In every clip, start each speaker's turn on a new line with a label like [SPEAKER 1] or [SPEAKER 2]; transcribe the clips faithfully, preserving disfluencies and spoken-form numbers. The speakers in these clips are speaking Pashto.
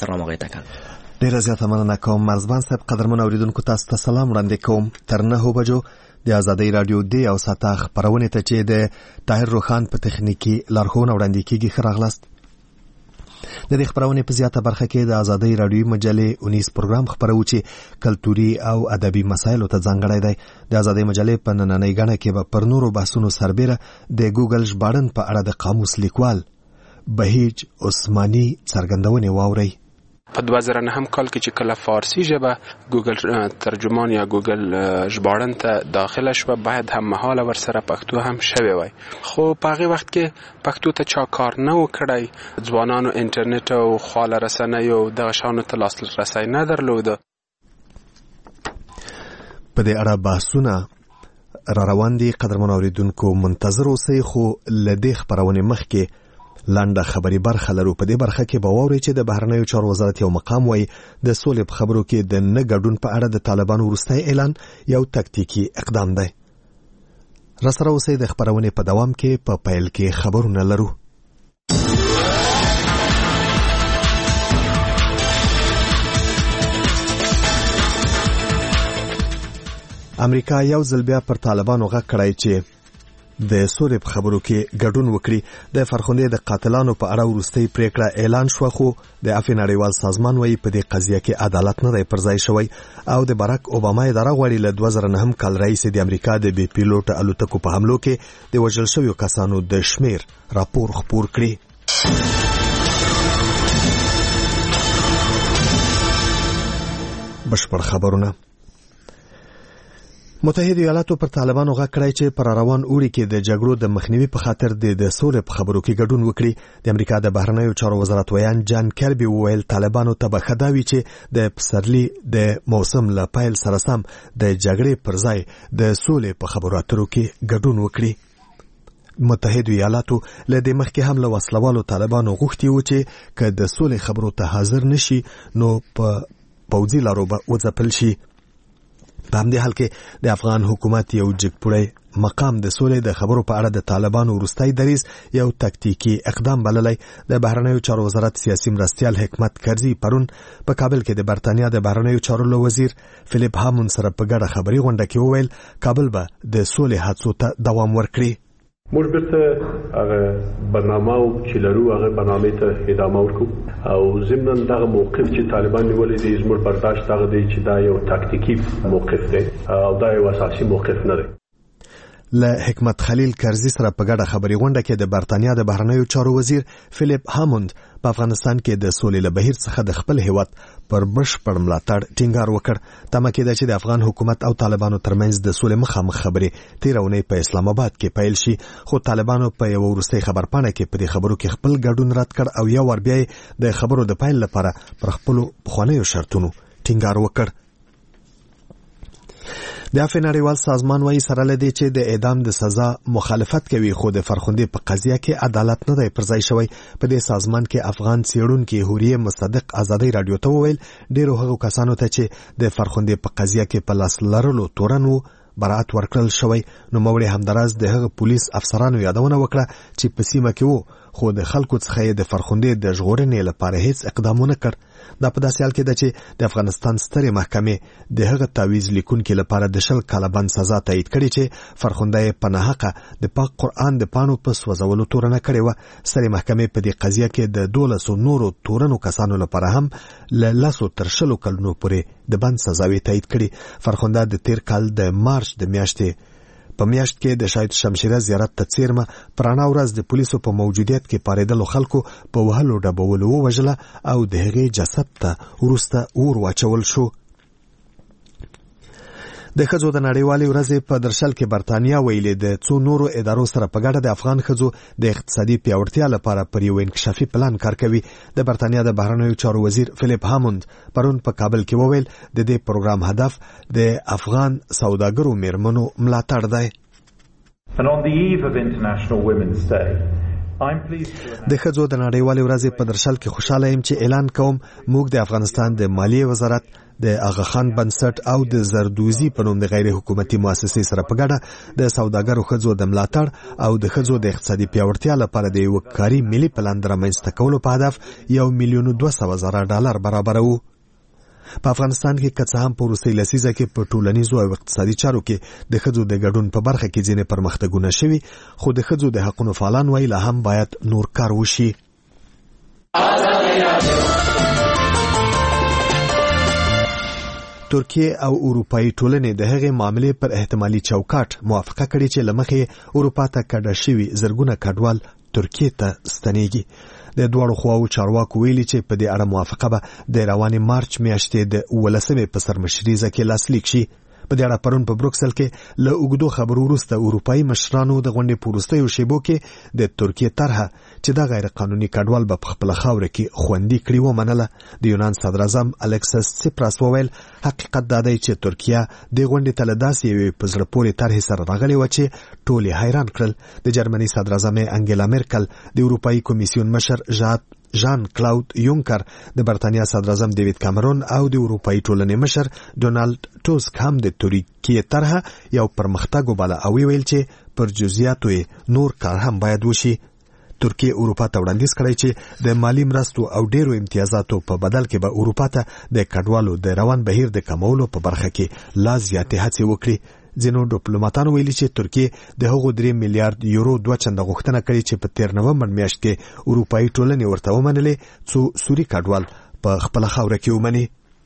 [SPEAKER 1] سلام آقای تکل.
[SPEAKER 2] ډیره زیاته مننه کوم مرزبان صاحب. قدرمن اوریدونکو تاسو ته سلام وړاندې کوم. تر نهو بجو د آزادۍ رادیو د او ساته خبرونه ته چې د طاهر روخان په تخنیکی لارښوونه وړاندې کیږي. ښه راغلاست. د دې خبرونه په زیاته برخه کې د آزادۍ رادیو مجلې اونیس پروګرام خبرو چې کلتوري او ادبي مسایلو ته ځانګړی دی. د آزادۍ مجلې په نننۍ غاڼه کې به پر نورو بحثونو سربېره د ګوګل ژباړن په اړه د قاموس لیکوال بهیج عثماني څرګندونې واوري.
[SPEAKER 3] په دوه زره نهم کال کې چې کله فارسی ژبه ګوګل ترجمان یا ګوګل ژباړن ته داخله شوه، باید هم مهاله ورسره پښتو هم شوی وای. خو په هغه وخت کې پښتو ته چا کار نه و کړی. ځوانانو انټرنیټ او خواله رسنیو دغه شانو ته لاسرسی نه درلوده.
[SPEAKER 2] په دې اړه بحثونه را روان دي. قدرمن اوریدونکو منتظر اوسئ. خو له دې خبرونې مخکې لنډه خبري برخه لرو. په دې برخه کې به واورئ چې د بهرنیو چارو وزارت یو مقام وایي د سولې په خبرو کې د نه ګډون په اړه د طالبانو وروستی اعلان یو تکتیکي اقدام دی. راسره اوسئ. د خبرونې په دوام کې په پیل کې خبرونه لرو. امریکا یو ځل بیا پر طالبانو غږ کړی چې د سولې په خبرو کې ګډون وکړي. د فرخندې د قاتلانو په اړه وروستۍ پریکړه اعلان شوه، خو د عفو نړیوال سازمان وایي په دې قضیه کې عدالت نه دی پرځای شوی او د باراک اوباما اداره غواړي له دوه زره نهم کال راهیسې د امریکا د بې پیلوټ الوتکو په حملو کې د وژل شویو کسانو د شمیر راپور خپور کړي. بشپړ خبرونه. متحده ایالاتو پر طالبانو غږ کړی چې پر روان اوړي کې د جګړو د مخنیوي په خاطر د سولې په خبرو کې ګډون وکړي. د امریکا د بهرنیو چارو وزارت ویان جان کربي وویل طالبانو ته به ښه دا وي چې د پسرلي د موسم له پیل سره سم د جګړې پر ځای د سولې په خبرو اترو کې ګډون وکړي. متحده ایالاتو له دې مخکې هم له وسلوالو طالبانو غوښتي و چې که د سولې خبرو ته حاضر نشي نو په پوځي لارو به وځپل شي. په همدې حال کې د افغان حکومت یو جګپوړی مقام د سولې د خبرو په اړه د طالبانو وروستی دریځ یو تکتیکي اقدام بللی. د بهرنیو چارو وزارت سیاسي مرستیال حکمت کرزي پرون په کابل کې د برتانیا د بهرنیو چارو له وزیر فلیپ هامون سره په ګډه خبري غونډه کې وویل کابل به د سولې هڅو ته دوام ورکړي.
[SPEAKER 4] موږ بیرته هغه برنامه او چې لرو هغه برنامه ته ادامه ورکو او ضمن دغه موقف چې طالبان نیولې دي زموږ برداشت هغه دی چې دا یو تاکتیکي موقف دی او دا یو اساسي موقف نه دی.
[SPEAKER 2] له حکمت خلیل کرزي سره په ګډه خبري غونډه کې د برتانیا د بهرنیو چارو وزیر فلیپ هاموند په افغانستان کې د سولې له بهیر څخه د خپل هیواد پر بشپړ ملاتړ ټینګار وکړ. تمه کېده چې د افغان حکومت او طالبانو ترمنځ د سولې مخامخ خبرې تېره اونۍ په اسلام آباد کې پیل شي، خو طالبانو په یو وروستۍ خبرپاڼه کې په دې خبرو کې خپل ګډون رد کړ او یو ور بیا د خبرو د پیل لپاره پر خپل پخوانیو شرطونو ټینګار وکړ. د عفو نړیوال سازمان وايي سره لدی چې د اعدام د سزا مخالفت کوي، خو د فرخندې په قضیه کې عدالت نه دی پرځای شوی. په دې سازمان کې افغان څېړونکي حوریه مصدق آزادۍ رادیو ته وویل ډیرو هغو کسانو ته چې د فرخندې په قضیه کې په لاس لرلو تورن وو برات ورکړل شوی. نو موري همدراز د هغه پولیس افسرانو یادونه وکړه چې په سیمه کې وو خو د خلکو څخه د فرخندې د ژغورنې لپاره هیڅ اقدامونه کړ. دا په داسې حال کې ده چې د افغانستان سترې محکمې د هغه تعویض لیکونکي لپاره د شل کاله بند سزا تایید کړې چې فرخنده په ناحقه د پاک قرآن د پاڼو په سوځولو تورنه کړې وه. سترې محکمې په دې قضیه کې د دولسو نورو تورنو کسانو لپاره هم له لسو تر شلو کلونو پورې د بند سزاوې تایید کړې. فرخنده د تیر کال د مارچ د میاشتې په میاشت کې د شاهد شمشیره زیارت ته څیرمه پرانا ورځ د پولیسو په موجودیت کې پاریدلو خلکو په وهلو ډبولو ووژله او د هغې جسد ته وروسته اور واچول شو. د ښځو د نړیوالې ورځې په درشل کې برتانیا ویلې د څو نورو ادارو سره په ګډه د افغان ښځو د اقتصادي پیاوړتیا لپاره پر یو انکشافي پلان کار کوي. د برتانیا د بهرنیو چارو وزیر فلیپ هاموند پرون په کابل کې وویل د دې پروګرام هدف د افغان سوداګرو میرمنو ملاتړ دی.
[SPEAKER 5] And on the eve of International Women's Day,
[SPEAKER 2] د ښځو د نړیوالې ورځې په درشل کې خوشاله یم چې اعلان کوم موږ د افغانستان د مالیې وزارت د آغا خان بنسټ او د زردوزي په نوم د غیر حکومتي مؤسسې سره په ګډه د سوداګرو ښځو د ملاتړ او د ښځو د اقتصادي پیاوړتیا لپاره د یو کاري ملي پلان د رامنځته کولو په هدف یو میلیون دوه سوه زره ډالر برابروو. په افغانستان کې که څه هم په وروستۍ لسیزه کې په ټولنیزو او اقتصادي چارو کې د ښځو د ګډون په برخه کې ځینې پرمختګونه شوي، خو د ښځو د حقونو فعالان وایي لا هم باید نور کار وشي. ترکیه او اروپایي ټولنې د هغې معاملې پر احتمالي چوکاټ موافقه کړې چې له مخې اروپا ته کډه شوي زرګونه کډوال ترکیه ته ستنېږي. د دواړو خواو چارواکو ویلي چې په دې اړه موافقه به د روانې مارچ میاشتې د اوولسمې په سرمشریزه کې لاسلیک شي. په دې اړه پرون په بروکسل کې له اوږدو خبرو وروسته اروپایي مشرانو د غونډې په وروستیو شیبو کې د ترکیه طرحه چې دا غیر قانوني کډوال به په خپله خاوره کې خوندي کړي ومنله. د یونان صدراعظم الکسس سیپراس وویل حقیقت دا دی چې ترکیه د غونډې ته له داسې یوې په زړه پورې طرحې سره راغلې وه چې ټول یې حیران کړل. د جرمني صدراعظم انګیلا میرکل، د اروپایي کمیسیون مشر ژات ژان کلاود یونکر، د برتانیا صدراعظم دیوید کامرون او د اروپایي ټولنې مشر ډونالد ټوسک هم د ترکیې طرحه یو پرمختګ وباله او ویل چې پر جزئیاتو یې نور کار هم باید وشي. ترکیه اروپا ته وړاندیز کړی چې د مالی مرستو او ډیرو امتیازاتو په بدل کې به اروپا ته د کډوالو د روان بهیر د کمولو په برخه کې لا زیاتې هڅې وکړي. ځینو ډیپلوماتانو ویلي چې ترکیه د هغو درې میلیارډ یورو دوه چنده غوښتنه کړې چې په تیر نومبر میاشت کې اروپایي ټولنې ورته ومنلې څو سوري کډوال په خپله خاوره کې ومني.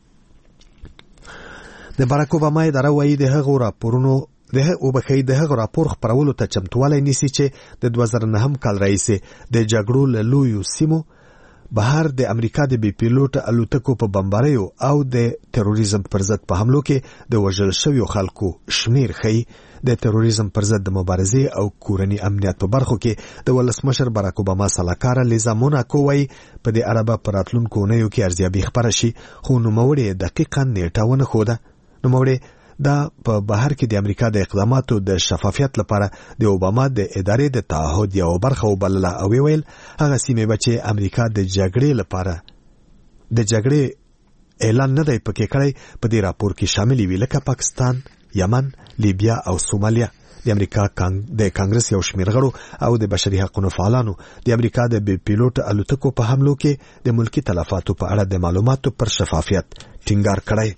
[SPEAKER 2] د باراک اوباما اداره وایي د هغو راپورونو د وبخښئ د هغه راپور خپرولو ته چمتوالی نیسي چې د دوه زره نهم کال راهیسې د جګړو له لویو سیمو بهر د امریکا د بې پیلوټه الوتکو په بمباریو او د تروریزم پر ضد په حملو کې د وژل شویو خلکو شمیر ښیي. د تروریزم پر ضد د مبارزې او کورني امنیت په برخو کې د ولسمشر باراک اوباما سلاکاره لیزا موناکو وایي په دې اړه به په راتلونکو اونیو کې ارزیابي خپره شي، خو نوموړې دقیقا نیټه ونه ښوده. نوموړې دا په بهر کې د امریکا د اقداماتو د شفافیت لپاره د اوباما د ادارې د تعهد یو برخه وبلله او ویل هغه سیمې به چې امریکا د جګړې لپاره د جګړې اعلان نه دی پکې کړی په دې راپور کې شاملې وي، لکه پاکستان، یمن، لیبیا او سومالیا. د امریکا د کانګرس یو شمېر غړو او د بشري حقوقو فعالانو د امریکا د بې پیلوټه الوتکو په حملو کې د ملکي تلفاتو په اړه د معلوماتو پر شفافیت ټینګار کړی.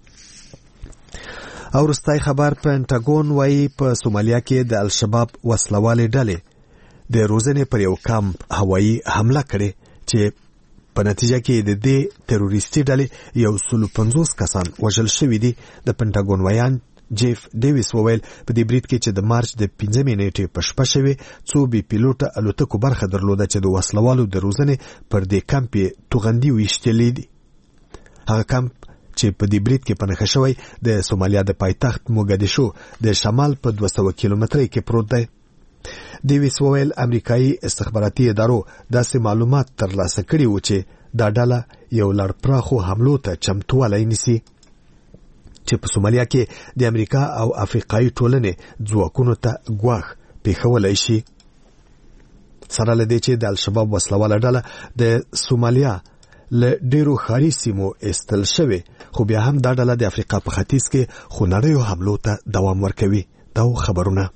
[SPEAKER 2] او وروستی خبر پینټاګون وایي په سومالیا کې د الشباب وسلوالې ډلې د روزنې پر یو کامپ هوایي حمله کړې چې په نتیجه کې د دې تروریستي ډلې یو سلو پنځوس کسان وژل شوي دي. د پینټاګون ویان جیف ډیویس وویل په دې برید کې چې د مارچ د پنځمې نیټې په شپه شوې څو بې پیلوټه الوتکو برخه درلوده چې د وسلوالو د روزنې پر دې کمپ یې توغندي ویشتلې دي. هغه کمپ چې په دې برید کې په نښه شوی د سومالیا د پایتخت موګدیشو د شمال په دوه سوه کیلومترۍ کې پروت دی. دیویس وویل امریکایي استخباراتي ادارو داسې معلومات ترلاسه کړي وو چې دا ډله یو لړ پراخو حملو ته چمتوالی نیسي چې په سومالیا کې د امریکا او افریقایي ټولنې ځواکونو ته ګواښ پیښولی شي. سره له دې چې د الشباب وسلواله ډله د سومالیا له ډیرو ښاري سیمو ایستل شوې، خو بیا هم دا ډله د افریقا په ختیځ کې خونړیو حملو ته دوام ورکوي. دا خبرونه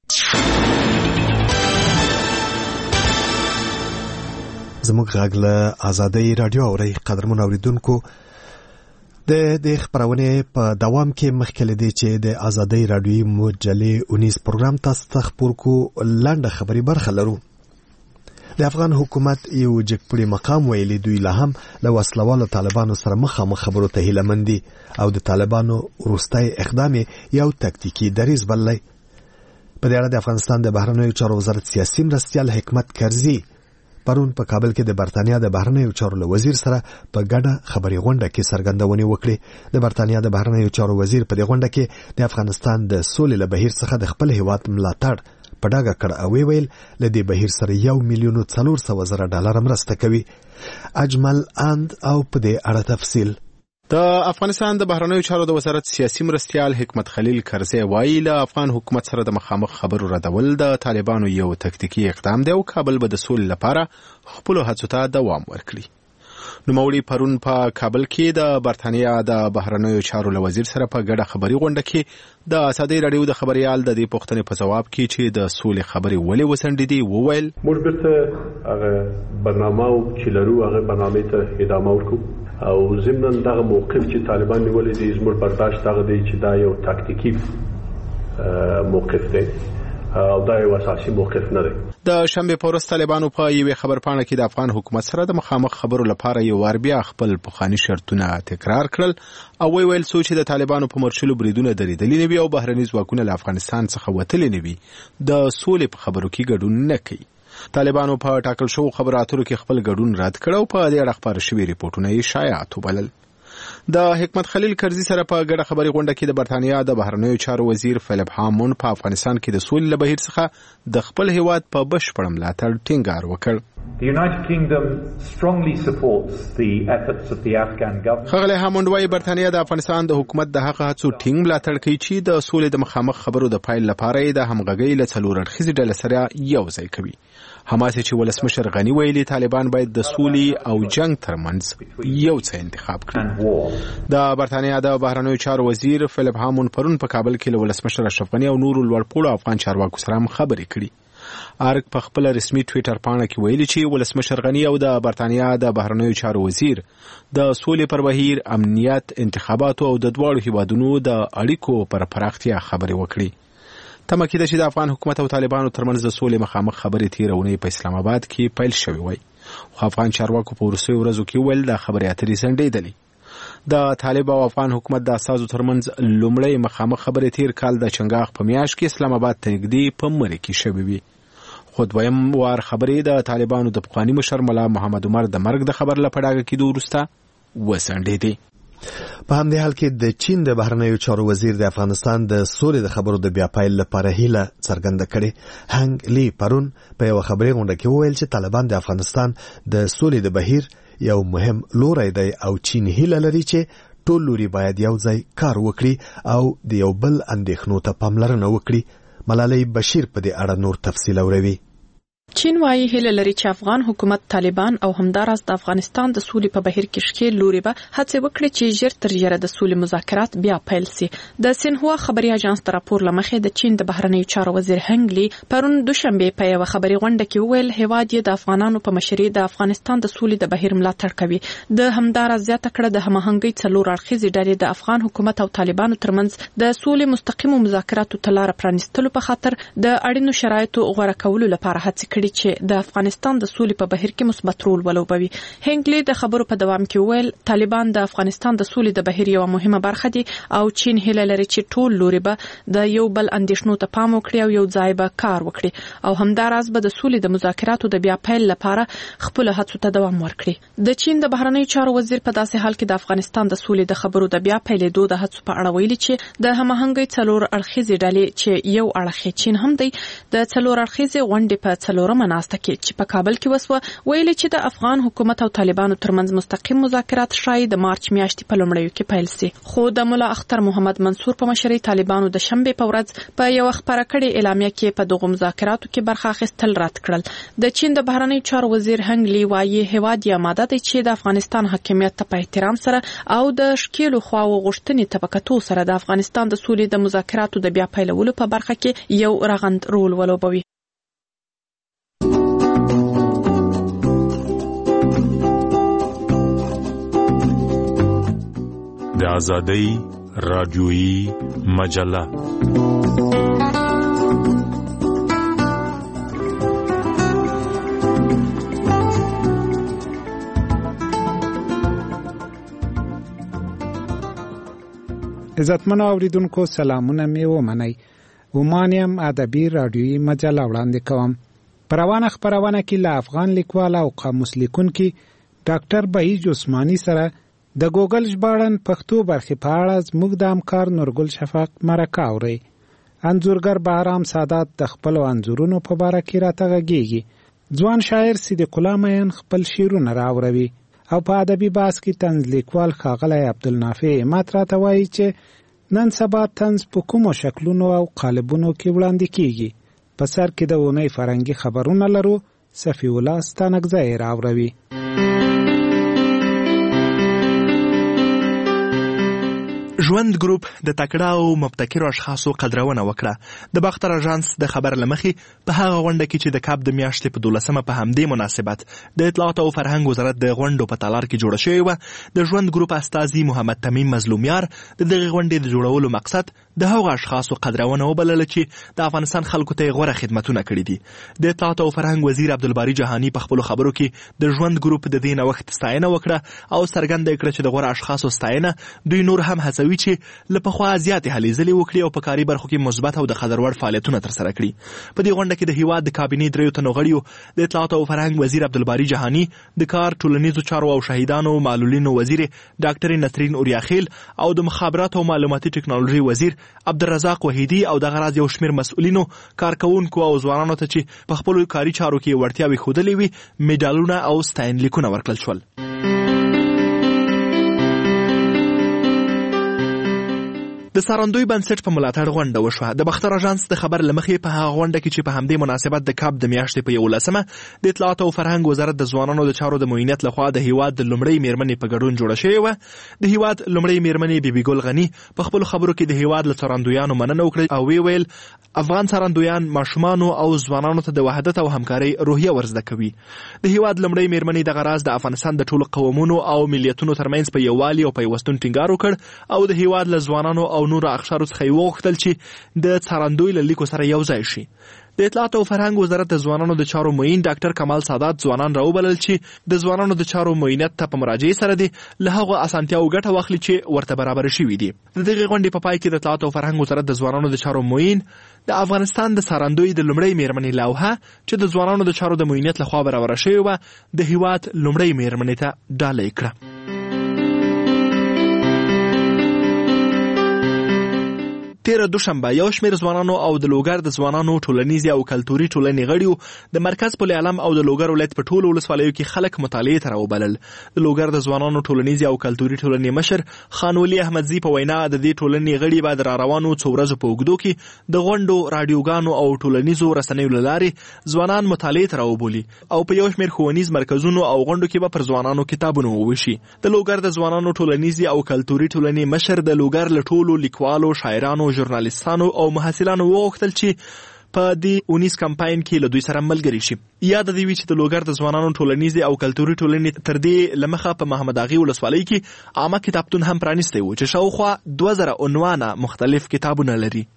[SPEAKER 2] زموږ غږ له آزادۍ راډیو اورئ. قدرمن اوریدونکو، د دې خبرونې په دوام کې مخکې له دې چې د آزادۍ راډیوي مجلې اونیز پروګرام تاسو ته خپور کو لنډه خبري برخه لرو. د افغان حکومت یو جګپړی مقام ویلي دوی لا هم له وسلوالو طالبانو سره مخامخ خبرو ته هیله مند دي او د طالبانو وروستی اقدام یو تکتیکي دریځ بللی. په دې اړه د افغانستان د بهرنیو چارو وزارت سیاسي مرستیال حکمت کرزي پرون په کابل کې د برتانیا د بهرنیو چارو له وزیر سره په ګډه خبري غونډه کې څرګندونې وکړې. د برتانیا د بهرنیو چارو وزیر په دې غونډه کې د افغانستان د سولې له بهیر څخه د خپل هیواد ملاتړ په ډاګه کړ او ویل له دې بهیر سره یو میلیون څلور سوه زره ډالر مرسته کوي. اجمل اند او په دې اړه تفصیل
[SPEAKER 1] د افغانستان د بهرنیو چارو د وزارت سیاسي مرستیال حکمت خلیل کرزی وایي له افغان حکومت سره د مخامخ خبرو ردول د طالبانو یو تکتیکي اقدام دی او کابل به د سولې لپاره خپل هڅو ته دوام ورکړي. نوموړي پرون په کابل کې د برتانیا د بهرنیو چارو له وزیر سره په ګډه خبري غونډه کې د ازادي راډیو د خبريال د دې پوښتنې په جواب کې چې د سولې خبري ولې وسنډېدې وویل
[SPEAKER 4] موږ بیرته هغه برنامه او چې لرو هغه برنامه ته ادامه ورکو او ضمن دغه موقف چې طالبان نیولې دي زموږ برداشت دغه دی چې دا یو تاکتیکي موقف دی او دا یو اساسي موقف نه دی.
[SPEAKER 1] د شنبه په ورځ طالبانو په یوې خبرپاڼه کې د افغان حکومت سره د مخامخ خبرو لپاره یو وار بیا خپل پخواني شرطونه تکرار کړل او وی ویل څو چې د طالبانو په مرشلو بریدونه درېدلي نه وي او بهرني ځواکونه له افغانستان څخه وتلي نه وي د سولې په خبرو کې ګډون نه کوي. طالبانو په ټاکل شو خبرو اترو کې خپل ګډون رد کړ او په دې اړه خبر شوي ریپورتونه یې شایعات وبلل. د حکمت خلیل کرزی سره په ګډه خبري غونډه کې د برتانیا د بهرنیو چارو وزیر فلیپ هامون په افغانستان کې د سولې له بهیر څخه د خپل هیواد په بشپړ ملاتړ ټینګار وکړ.
[SPEAKER 5] The United Kingdom strongly supports the efforts of the Afghan government.
[SPEAKER 1] خغله هاموند وايي برتانیا د افغانستان د حکومت د هغه هڅو ټینګ ملاتړ کوي چې د سولې د مخامخ خبرو د پایل لپاره د همغږۍ له څلور اړخیزې ډلې سره یو ځای کوي. حماس چې ولسمشر غنی ویلي طالبان باید د سولې او جنگ ترمنځ یو څه انتخاب کړي. د برتانیا د بهرنیو چارو وزیر فلیپ هامون پرون په کابل کې له ولسمشر اشرف غنی او نورو لوړپوړو افغان چارواکو سره خبرې کړي. ارګ په خپل رسمي ټوئیټر پاڼه کې ویلي چې ولسمشر غنی او د برتانیا د بهرنیو چارو وزیر د سولې پر بهیر، امنیت، انتخاباتو او د دواړو هیوادونو د اړیکو پر پراختیا خبرې وکړي. تمه کېده چې د افغان حکومت او طالبانو ترمنځ د سولې مخامخ خبرې تېره اونۍ په اسلام آباد کې پیل شوې وای، خو افغان چارواکو په وروستیو ورځو کې ویل د خبرې اترې ځنډېدلې. د طالب او افغان حکومت د اساسو ترمنځ لومړی مخامخ خبرې تیر کال د چنګاښ په میاشت کې اسلام آباد ته نږدې په مری کې شوې وي. خو دویم وار خبرې د طالبانو د پخواني مشر ملا محمد عمر د مرګ د خبر له پړاګه کېدو وروسته وسنډېدې.
[SPEAKER 2] په همدې حال کې د چین د بهرنیو چارو وزیر د افغانستان د سولې د خبرو د بیا پیل لپاره هیله څرګنده کړې. هنګ لی پرون په یو خبري غونډه کې وویل چې طالبان د افغانستان د سولې د بهیر یو مهم لوری دی او چین هیله لري چې ټول لوري باید یو ځای کار وکړي او د یو بل اندېښنو ته پاملرنه وکړي. ملالۍ بشیر په دې اړه نور تفصیل اوري.
[SPEAKER 6] چین وايي هله لري چې افغان حکومت، طالبان او همداراز د افغانستان د سولې په بهیر کې شکیل لوري به هڅه وکړي چې ژر تر ژره د سولې مذاکرات بیا پیل سي. د سینهوا خبري اژانس تر راپور لمخې د چین د بهرنیو چارو وزیر هنګ لی پرون دوشنبه په یو خبري غونډه کې وویل هیواد یې د افغانانو په مشرۍ د افغانستان د سولې د بهیر ملاتړ کوي. د همداراز زیاته کړه د هماهنګۍ څلور اړخیزې ډلې د افغان حکومت او طالبانو ترمنځ د سولې مستقیمو مذاکراتو ته لار پرانیستلو په خاطر د اړینو شرایطو غوړه کولو لپاره هڅه کړې چې د افغانستان د سولې په بهیر کې مثبت رول ولوبوي. هنګلی د خبرو په دوام کې ویل طالبان د افغانستان د سولې د بهیر یو مهمه برخه دي او چین هیله لري چې ټول لوري به د یو بل اندېښنو ته پام وکړي او یو ځای به کار وکړي او همداراز به د سولې د مذاکراتو د بیا پیل لپاره خپل هڅو ته دوام ورکړي. د چین د بهرنیو چارو وزیر په داسې حال کې د افغانستان د سولې د خبرو د بیا پیلېدو د هڅو په اړه ویلي چې د هماهنګۍ څلور اړخیزې ډلې چې یو اړخ چین هم دی د څلور اړخیزې غونډې په څلورمه ناسته کې چې په کابل کې وسوه ویلي چې د افغان حکومت او طالبانو ترمنځ مستقیم مذاکرات شاید د مارچ میاشتې په لومړیو کې پیل سي. خو د مولا اختر محمد منصور په مشرۍ طالبانو د شنبه په ورځ په یو خبره کړې اعلامیه کې په دغه مذاکراتو کې برخه اخیستل رد کړل. د چین د بهرنیو چارو وزیر هنګ لی وايي هیواد یې آماده دی چې د افغانستان حاکمیت ته په احترام سره او د شکیلو خواو غوښتنې طبقاتو سره د افغانستان د سولې د مذاکراتو د بیا پیلولو په برخه کې یو رغند رول ولوبوي.
[SPEAKER 7] د آزادۍ رادیویی مجله
[SPEAKER 8] عزتمنو اوریدونکو سلامونه می ومنئ. ومانیم ادبي رادیویی مجله وړاندې کوم. په روانه خپرونه کې له افغان لیکوال او قاموس لیکونکي ډاکټر بهیج عثماني سره د ګوګل ژباړن پښتو برخې په اړه زموږ د همکار نورګل شفق مرکه اوري. انځورګر بهرام سادات د خپلو انځورونو په باره کې راته غږیږي. ځوان شاعر صدیق الله مین خپل شعرونه راوروي او په ادبي بحث کې طنز لیکوال ښاغلی عبدالنافع امت راته وایي چې نن سبا طنز په کومو شکلونو او قالبونو کې وړاندې کیږي. په سر کې د اونۍ فرهنګي خبرونه لرو. صفی الله ستانکزی راوروي.
[SPEAKER 9] ژوند ګروپ د تکړه او مبتکرو اشخاصو قدرونه وکړه. د باختر اژانس د خبر لمخې په هغه غونډه کې چې د کاب د میاشتې په دولسمه په همدې مناسبت د اطلاعات او فرهنګ وزارت د غونډو په تالار کې جوړه شوې وه، د ژوند ګروپ استازي محمد تمیم مظلومیار د دغه غونډې د جوړولو مقصد د هغو اشخاصو قدرونه وبلله چې د افغانستان خلکو ته غوره خدمتونه کړي دي. د اطلاعات او فرهنګ وزیر عبدالباری جهانی په خپلو خبرو کې د ژوند ګروپ د دې نوښت ستاینه وکړه او څرګنده کړه چې د غوره اشخاصو ستاینه دوی نور هم هڅوي چې له پخوا زیاتې هلې ځلې وکړي او په کاري برخو کې مثبت او د قدر وړ فعالیتونه ترسره کړي. په دې غونډه کې د هیواد د کابینې دریو تنو غړیو د اطلاعات او فرهنګ وزیر عبدالباری جهانی، د کار ټولنیزو چارو او شهیدانو معلولینو وزیر ډاکټر نسرین اوریاخیل او د مخابرات او معلوماتي ټکنالوژي وزیر عبدالرزاق وحیدی او دغه راز یو شمېر مسؤلینو، کارکوونکو او ځوانانو ته چې په خپلو کاري چارو کې وړتیاوې ښودلې وي میډالونه او ستاینلیکونه ورکړل شول. د سارندوی بنسټ په ملاتړ غونډه وشوه. د باختر اژانس د خبر لمخې په هغه غونډه کې چې په همدې مناسبت د کاب د میاشتې په یولسمه د اطلاعات او فرهنګ وزارت د ځوانانو د چارو د معاینت لخوا د هیواد د لومړۍ میرمنې په ګډون جوړه شوې وه. د هیواد لومړۍ میرمنې بیبي ګل غني په خپلو خبرو کې د هیواد له څارندویانو مننه وکړه او وی ویل افغان څارندویان ماشومانو او ځوانانو ته د وحدت او همکارۍ روحیه ورزده کوي. د هیواد لومړۍ میرمنې دغه راز د افغانستان د ټولو قومونو او ملیتونو ترمنځ په یووالي او پیوستون ټینګار وکړ او د هیواد له ځوانانو او نورو اقشارو څخه وغوښتل چې د څارندوی له لیکو سره یو ځای شي. د اطلاعات او فرهنګ وزارت د ځوانانو د چارو معین ډاکټر کمال سادات ځوانان راوبلل چې د ځوانانو د چارو معاینت ته په مراجعې سره دي له هغو اسانتیاو ګټه واخلي چې ورته برابر شوي دي. د دغې غونډې په پای کې د اطلاعات او فرهنګ وزارت د ځوانانو د چارو معین د افغانستان د سارندوی د لومړۍ میرمنې لوحه چې د ځوانانو د چارو د معاینت لخوا برابره شوې وه د هیواد لومړۍ میرمنې ته ډالۍ کړه. تیره دوشنبه یو شمېر ځوانانو او د لوګر د ځوانانو ټولنیزې او کلتوري ټولنې غړیو د مرکز پل علم او د لوګر ولایت په ټولو ولسوالیو کې خلک مطالعې ته راوبلل. د لوګر د ځوانانو ټولنیزې او کلتوري ټولنې مشر خان ولي احمدزي په وینا د دې ټولنې غړي به د راروانو څو ورځو په اوږدو کې د غونډو، راډیوګانو او ټولنیزو رسنیو له لارې ځوانان مطالعې ته راوبولي او په یو شمېر ښوونیز مرکزونو او غونډو کې به پر ځوانانو کتابونه وویشي. د لوګر د ځوانانو ټولنیزې او کلتوري ټولنې مشر د لوګر له ټولو لیکوالو، شاعرانو، ژورنالیستانو او محصلانو وغوښتل چې په دې اونیز کمپاین کې له دوی سره ملګري شي. یاد دی وی چې د لوګر د ځوانانو ټولنیزې او کلتوري ټولنې تر دې لمخه په محمد اغي ولسوالۍ کې عامه کتابتون هم پرانیستی و چې شاوخوا دوه زره عنوانه مختلف کتابونه لري.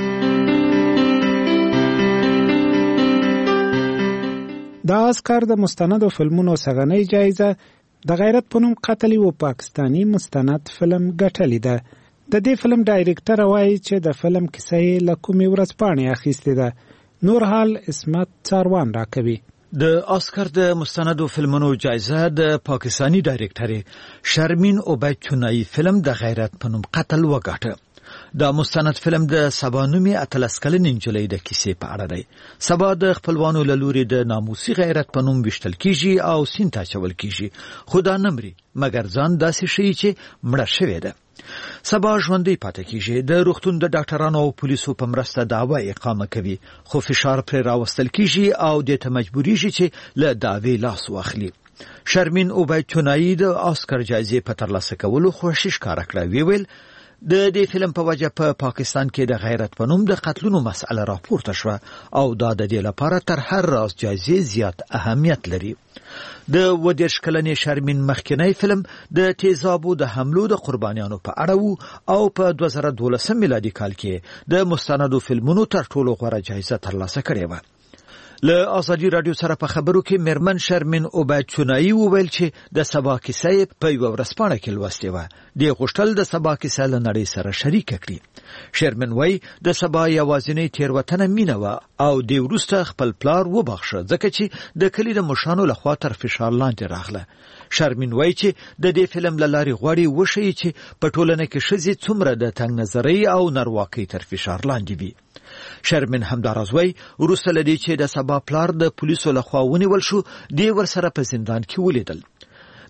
[SPEAKER 8] د آسکار د مستندو فلمونو سغنۍ جایزه د غیرت په نوم قتل و پاکستانی مستند فلم ګټلې ده. د دې فلم ډایرکټر وایي چې د فلم کیسه یې له کومې ورځپاڼې اخیستې ده. نور حال اسمت څاروان راکوي.
[SPEAKER 10] د آسکار د مستندو فلمونو جایزه د پاکستانی ډایرکټر شرمین اوبید چونایی فلم د غیرت په نوم قتل وګاټه. د مستند فلم د سبا نومې اتلس کلنې نجلۍ د کیسې په اړه دی. سبا د خپلوانو له لوري د ناموسي غیرت په نوم ویشتل کیږي او سیند ته اچول کیږي، خو دا نه مري مګر ځان داسې ښیي چې مړه شوې ده. سبا ژوندۍ پاتې کیږي، د روغتون د ډاکټرانو او پولیسو په مرسته دعوا اقامه کوي، خو فشار پرې راوستل کیږي او دې ته مجبوریږي چې له دعوې لاس واخلي. شرمین اوبید چونایی د آسکر جایزې په ترلاسه کولو خوښي ښکاره کړه. وی ویل د دې فلم په وجه په پا پاکستان کې د غیرت په نوم د قتلونو مسأله راپورته شوه او دا د دې لپاره تر هر راز جایزې زیات اهمیت لري. د اووه دېرش کلنې شرمین مخکینی فلم د تیزابو د حملو د قربانیانو په اړه و او په دوه زره دولسم میلادي کال کې د مستندو فلمونو تر ټولو غوره جایزه ترلاسه کړې وه. له آزادي رادیو سره په خبرو کې میرمن شرمین اوبید چونایی وویل چې د سبا کیسه په یوه ورځپاڼه کې لوستې وه. دې غوښتل د سبا کیسه له نړۍ سره شریکه کړي. شرمین وایي د سبا یوازینۍ تېروتنه مینه وه او دې وروسته خپل پلار وبخښه ځکه چې د کلي د مشرانو لخوا تر فشار لاندې راغله. شرمین وایي چې د دې فلم له لارې غواړي وښیي چې په ټولنه کې ښځې څومره د تنګ نظرۍ او نارواکۍ تر فشار لاندې وي. شرمین همداراز وایي وروسته له دې چې د سبا پلار د پولیسو لخوا ونیول شو، دې ورسره په زندان کې ولیدل.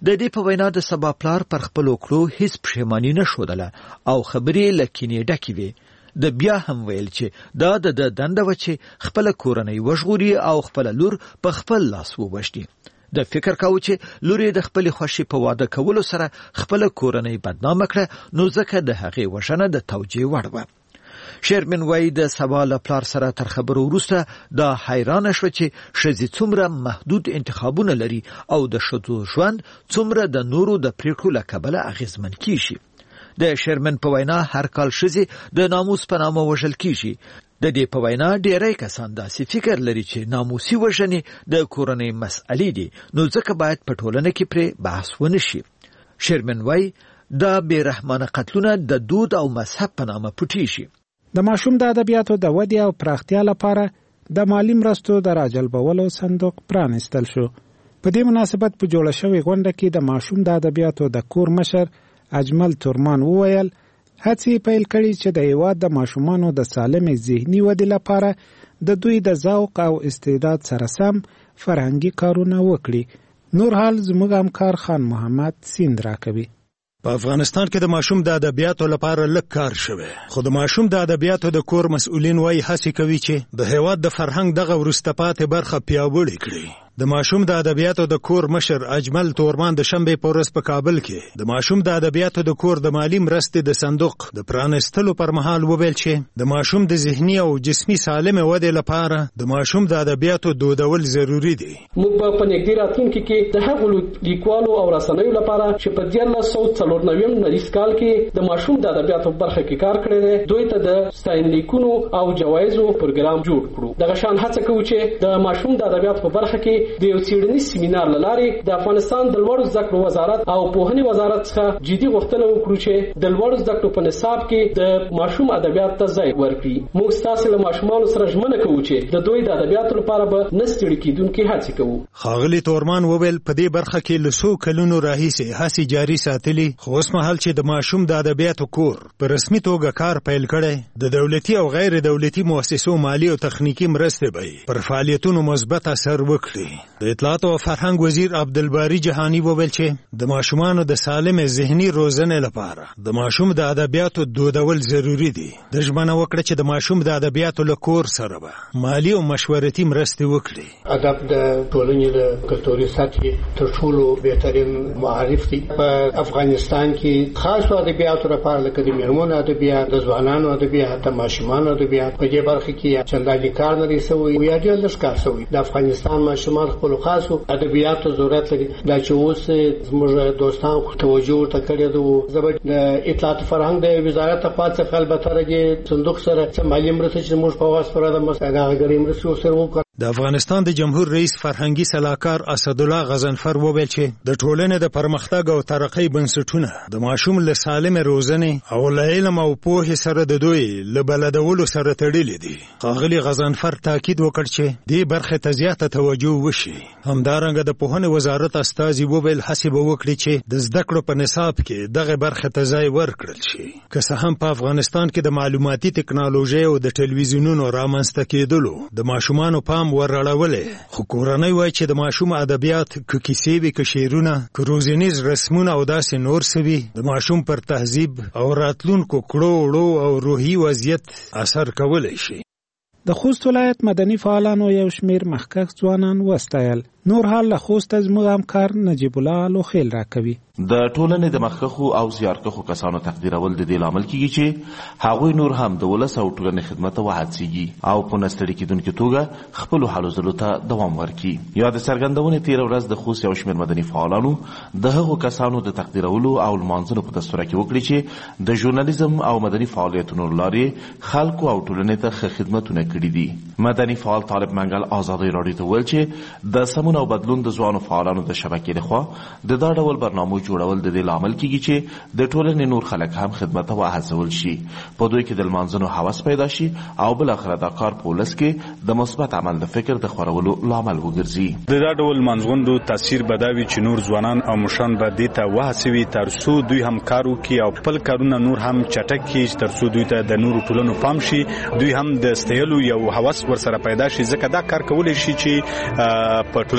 [SPEAKER 10] د دې په وینا د سبا پلار پر خپل کړو هیڅ پښیمانی نه شودله او خبرې لکینې ډکې وي. د بیا هم ویل چې دا د دنده و چې خپل کورنۍ وژغوري او خپل لور په خپل لاس ووژني. د فکر کاوه چې لور د خپل خوښي په واده کولو سره خپل کورنۍ بدنامه کړه نو ځکه د هغې وژنه د توجیه وړ وه. شیرمن وای د سبا له پلار سره تر خبرو وروسته دا حیرانه شوه چې ښځې څومره محدود انتخابونه لري او د ښځو ژوند څومره د نورو د پریکړو له کبله اغیزمن کیږي. د شیرمن په وینا هر کال ښځې د ناموس په نامه وژل کیږي. د دې په وینا ډیری کسان داسې فکر لري چې ناموسي وژنې د کورنۍ مسئلې دي نو ځکه باید په ټولنه کې پرې بحث ونه شي. شیرمن وای دا بې رحمانه قتلونه د دود او مذهب په نامه پټیږي.
[SPEAKER 8] د ماشوم د ادبیاتو د ودې او پراختیا لپاره د مالی مرستو د راجلبولو صندوق پرانیستل شو. په دې مناسبت په جوړه شوې غونډه کې د ماشوم د ادبیاتو د کور مشر اجمل تورمان وویل هڅې پیل کړي چې د هیواد د ماشومانو د سالمې ذهني ودې لپاره د دوی د ذوق او استعداد سره سم فرهنګي کارونه وکړي. نور حال زموږ همکار خان محمد سیند راکوي.
[SPEAKER 11] په افغانستان کې د ماشوم د ادبیاتو لپاره لږ کار شوی، خو د ماشوم د ادبیاتو د کور مسؤلین وایي هڅې کوي چې د هیواد د فرهنګ دغه وروسته پاتې برخه پیاوړې کړي. د ماشوم د ادبیاتو د کور مشر اجمل تورمان د شنبې په ورځ په کابل کې د ماشوم د ادبیاتو د کور د مالی مرستې د صندوق د پرانیستلو پر مهال وویل چې د ماشوم د ذهني او جسمي سالمې ودې لپاره د ماشوم د ادبیاتو دودول ضروری دي.
[SPEAKER 12] موږ په نږدې راتلونکي کې د هغو لیکوالو او رسنیو لپاره چې په دیارلس سوه څلور نوي نویس کال کې د ماشوم د ادبیاتو برخه کې کار کړی دی دوی ته د ستاینلیکونو او جوایزو پروګرام جوړ کړو. دغه شان هڅه کوو چې د ماشوم د ادبیاتو په برخه کې د یو څېړنیز سیمینار له لارې د افغانستان د لوړو زده کړو وزارت او پوهنې وزارت څخه جدي غوښتنه وکړو چې د لوړو زده کړو په نصاب کې د ماشوم ادبیات ته ځای ورکړي. موږ ستاسو له ماشومانو سره ژمنه کوو چې د دوی د ادبیاتو لپاره به نه ستړي کېدونکې هڅې کوو.
[SPEAKER 11] ښاغلي تورمان وویل په دې برخه کې له څو کلونو راهیسې هڅې جاري ساتلي، خو اوس مهال چې د ماشوم د ادبیاتو کور په رسمي توګه کار پیل کړی د دولتي او غیر دولتي مؤسسو مالی او تخنیکي مرستې به پر فعالیتونو مثبت اثر وکړي. د اطلاعات او فرهنګ وزیر عبدالباری جهانی وویل چې د ماشومانو د سالم ذهني روزنې لپاره د ماشوم د ادبیاتو دودول ضروری دي. د ژمنه وکړه چې د ماشوم د ادبیاتو له کور سره به مالی او مشورتي مرستې وکړي.
[SPEAKER 13] ادب د ټولنې د کلتوري سطحې تر ټولو بهترین معرف دی. په افغانستان کې خاص ادبیاتو لپاره لکه د میرمنو ادبیات، د ځوانانو ادبیات، د ماشومانو ادبیات په دې برخه کې چنداني کار نه دی شوی یا ډېر لږ کار شوی. د افغانستان ماشومان خپل خاصو ادبیاتو ضرورت لري. دا چې اوس زموږ دوستان توجه ورته کړې ده. زه به د اطلاعات فرهنګ د وزارت په څخه البته د صندوق سره چې مالي مرسته چې موږ په واسطه را د مساغري مرستو سره وکړو.
[SPEAKER 11] د افغانستان د جمهور رئیس فرهنګي سلاکار اسدالله غضنفر وویل چې د ټولنې د پرمختګ او ترقۍ بنسټونه د ماشوم له سالم روزنې او له علم او پوهې سره د دوی له بلدولو سره تړلي دي. ښاغلي غضنفر تاکید وکړ چې دې برخې ته زیاته توجه وشي. همدارنګه د پوهنې وزارت استازي وویل هڅې به وکړي چې د زده کړو په نصاب کې دغه برخې ته ځای ورکړل شي. که څه هم په افغانستان کې د معلوماتي ټکنالوژۍ او د ټلویزیونونو رامنځته کېدلو د ماشومانو پام ورړولې، خو کورنۍ وایي چې د ماشوم ادبیات که کیسې وي که شعرونه که روزنیز رسمونه او داسې نور څه وي د ماشوم پر تهذیب او راتلونکو کړو وړو او روحي وضعیت اثر کولی شي.
[SPEAKER 8] د خوست ولایت مدني فعالانو یو شمیر مخکښ ځوانان وستایل. نور حال له خوست زموږ همکار نجیب الله لوخیل راکوي.
[SPEAKER 14] د ټولنې د مخکښو او زیارکښو کسانو تقدیرول د دې لامل کیږي چې هغوی نور هم د ولس او ټولنې خدمت ته وهڅېږي او په نه ستړي کېدونکې توګه خپلو هلو ځلو ته دوام ورکړي. یا د څرګندونې تېره ورځ د خوست یو شمېر مدني فعالانو د هغو کسانو د تقدیرولو او لمانځلو په دستوره کې وکړي چې د ژورنالیزم او مدني فعالیتونو له لارې خلکو او ټولنې ته ښه خدمتونه کړي دي. مدني فعال طالب منګل ازادۍ راډیو ته وویل چې د سمون او بدلون د ځوانو فعالانو د شبکې لخوا د دا ډول برنامو جوړول د دې لامل کیږي چې د ټولنې نور خلک هم خدمت ته وهڅول شي، په دوی کې د لمانځنو هوس پیدا شي او بالاخره دا کار په ولس کې د مثبت عمل د فکر د خورولو لامل وګرځي.
[SPEAKER 15] د دا ډول منځغونډو تاثیر به دا وي چې نور ځوانان او مشران به دې ته وهڅوي تر څو دوی هم کار وکړي او خپل کارونه نور هم چټک کړي، تر څو دوی ته د نورو ټولنو پام شي، دوی هم د ستایلو یو هوس ورسره پیدا شي. ځکه دا کار کولی شي چې په ټولنه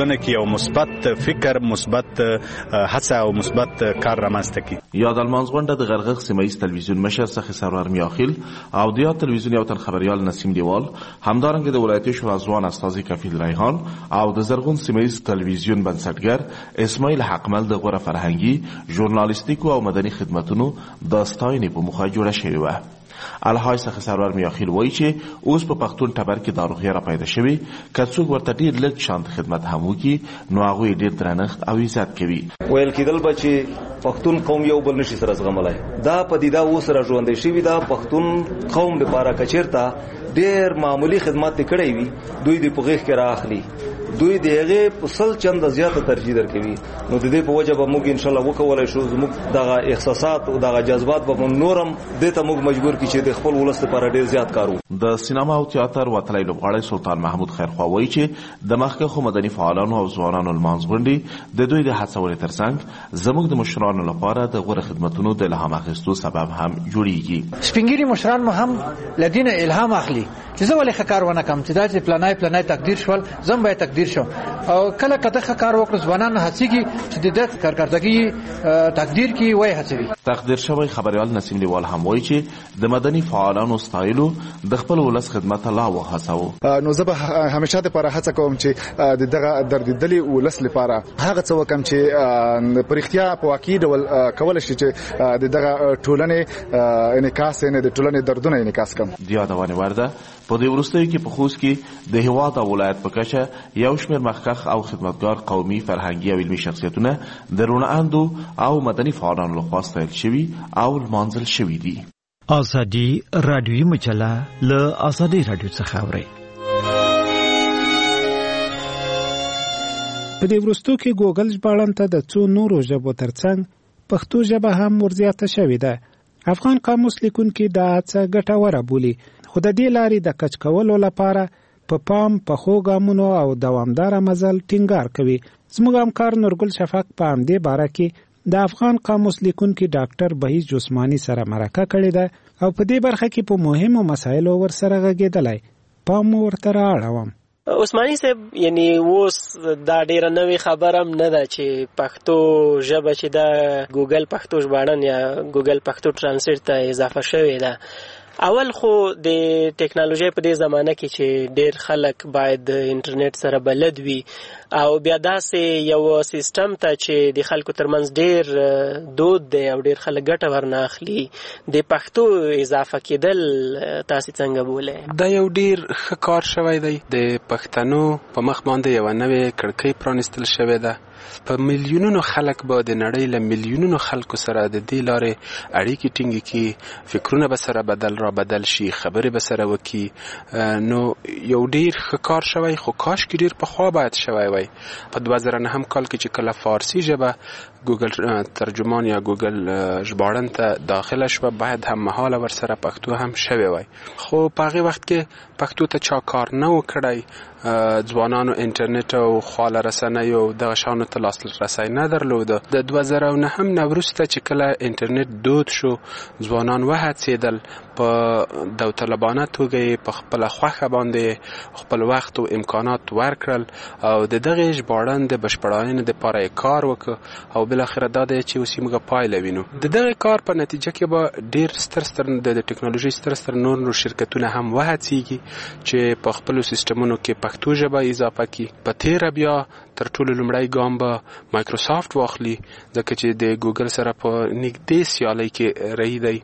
[SPEAKER 15] ټولنه کې یو مثبت فکر، مثبت هڅه او مثبت کار رامنځته کړي.
[SPEAKER 14] یاد المانځغونډه د غرغښ سیمه ییز تلویزیون مشر سخي سرور میاخیل او د یاد تلویزیون یو تن خبریال نسیم دیوال، همدارنګه د ولایتي شورا ځوان استازي کفیل ریحان او د زرغون سیمه ییز تلویزیون بنسټګر اسماعیل حقمل د غوره فرهنګي، ژورنالیستیکو او مدني خدماتونو د ستاینې په موخه جوړه شوې وه. الحاج سخي سرور میاخیل وایي چې اوس په پښتون ټبر کې داروغي را پیدا شوي، که څوک ورته ډېر لږ شانت خدمت هم وکړي نو هغوی ډېر درنښت او عزت کوي.
[SPEAKER 16] ویل کېدل به چې پښتون قوم یو بل نشي سره زغملی، دا پدیده اوس را ژوندی شوي ده. پښتون قوم لپاره که چېرته ډېر معمولي خدمت یې کړی وي، دوی دې په غېږ کې رااخلي، دوی د هغې په سل چنده زیاته ترجیح درکوي. نو د دې په وجه به موږ انشاءالله وکولی شو زموږ دغه احساسات او دغه جذبات به نورم دې ته موږ مجبور کړي چې د خپل ولس لپاره ډېر زیات کار وکړو.
[SPEAKER 14] د سینما او تیاتر وتلی لوبغاړی سلطان محمود خیرخوا وایي چې د مخکښو مدني فعالانو او ځوانانو لمانځغونډې د دوی د هڅونې ترڅنګ زموږ د مشرانو لپاره د غوره خدمتونو د الهام اخیستو سبب هم جوړیږي.
[SPEAKER 17] سپینګیري مشران مو هم له دې نه الهام اخلي چې زه ولې ښه کار ونه کړم، چې دا چې پلانای پلانای تقدیر شول زم باید تقدیر شم. او کله کته ښه کار وکړو ځوانان هڅېږي چې د دې کارکردګي تقدیر کې وای هڅوي.
[SPEAKER 14] تقدیر شوی خبریال نسیم دیوال هم وایي چې د مدني فعالانو ستایلو د خپل ولس خدمت لا وهڅو.
[SPEAKER 18] نو زه به همیشه د لپاره هڅه کوم چې د دغه دردیدلي ولس لپاره هغه څه وکم چې په رښتیا په واقعي ډول کولای شي چې د دغه ټولنې انعکاس نه د ټولنې دردونه انعکاس کړم.
[SPEAKER 14] د یادونې وړ ده په دې وروستیو کې په خوست کې د هېواد او ولایت په کچه یو شمېر مخکښ او خدمتګار قومي، فرهنګي او علمي شخصیتونه د روڼاندو او مدني فعالانو لخوا ستایل شوي او لمانځل شوي دي.
[SPEAKER 10] ازادي رادیوي مجله له ازادي رادیو څخه اوري.
[SPEAKER 8] په دې وروستو کې ګوګل ژباړن ته د څو نورو ژبو ترڅنګ پښتو ژبه هم ورزیاته شوې ده. افغان قاموس لیکونکي دا څه ګټوره بولي، خو د دې لارې د کچ کولو لپاره په پام پخو ګامونو او دوامداره مزل ټینګار کوي. زموږ همکار نورګل شفق په همدې باره کې د افغان قاموس لیکونکي ډاکټر بهیج عثماني سره مرکه کړې ده او په دې برخه کې په مهمو مسایلو ورسره غږېدلی. پام ورته رااړوم.
[SPEAKER 19] عثماني صاحب، یعنی اوس دا ډیره نوې خبره هم نه ده چې پښتو ژبه چې دا ګوګل پښتو ژباړن یا ګوګل پښتو ټرانسلیټ ته اضافه شوې ده. اول خو د ټیکنالوژي په دې زمانه کې چې ډېر خلک باید د انټرنیټ سره بلد وي او بیا داسې یو سیستم ته چې د خلکو ترمنځ ډېر دود دی او ډېر خلک ګټه ورنه اخلي، د پښتو اضافه کېدل تاسې څنګه بولئ؟
[SPEAKER 3] دا یو ډېر ښه کار شوی دی. د پښتنو په مخ باندې یوه نوې کړکۍ پرانیستل شوې ده. په میلیونونو خلک به د نړۍ له میلیونونو خلکو سره د دې لارې اړیکې ټینګې کړي، فکرونه به سره بدل را بدل شي، خبرې به سره وکړي. نو یو ډېر ښه کار شوی، خو کاشکې ډېر پخوا باید شوی وای. په دوه زره نهم کال کې چې کله فارسي ژبه ګوګل ترجمان یا ګوګل ژباړن ته داخله شوه، باید هم مهاله ورسره پښتو هم شوی وای. خو په هغې وخت کې پښتو ته چا کار نه و کړی. ځوانانو انټرنیټ او خواله رسنیو دغه شیانو ته لاسرسی نه درلوده. د دوه زره او نهم نه وروسته چې کله انټرنیټ دود شو، ځوانان وهڅېدل په داوطلبانه توګه یې په خپله خوښه باندې خپل وخت او امکانات ورکړل او د دغې ژباړن د بشپړاینې دپاره یې کار وکړ او بالاخره دا دی چې اوس موږ پایله وینو. د دغې کار په نتیجه کې به ډېر ستر ستر د ټکنالوژۍ ستر ستر نور نور شرکتونه هم وهڅېږي چې په خپلو سیسټمونو کې پښتو ژبه اضافه کړي. په تیره بیا تر ټولو لومړی ګام به مایکروسافټ واخلي، ځکه چې د ګوګل سره په نږدې سیالۍ کې رهي دی.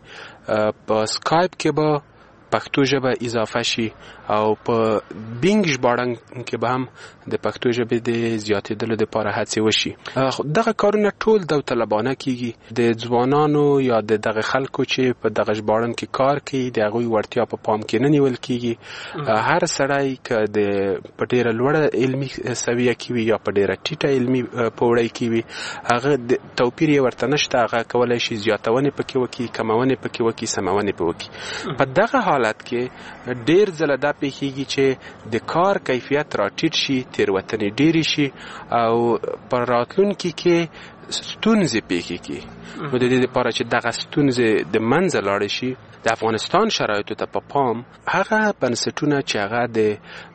[SPEAKER 3] په سکایپ کې به پښتو ژبه اضافه شي او په بینګ ژباړن کې به هم د پښتو ژبې د زیاتېدلو لپاره هڅې وشي. دغه کارونه ټول داوطلبانه کیږي. د ځوانانو یا د دغه خلکو چې په دغه ژباړن کې کار کوي د هغوی وړتیا په پام کې نه نیول کیږي. هر سړی که د په ډېره لوړه علمي سویه کې وي یا په ډېره ټیټه علمي پوړۍ کې وي، هغه توپیر یې ورته نشته. هغه کولی شي زیاتونې پکې وکړي، کمونې پکې وکړي، سمونې پکې وکړي. په دغه حالت کې ډېر ځله دا پیښیږي چې د کار کیفیت راټیټ شي، تېروتنې ډېرې شي او په راتلونکي کې ستونزې پیښې کی نو د دې لپاره چې دغه ستونزې د منځه لاړې شي د افغانستان شرایطو ته په پام هغه بنسټونه چې هغه د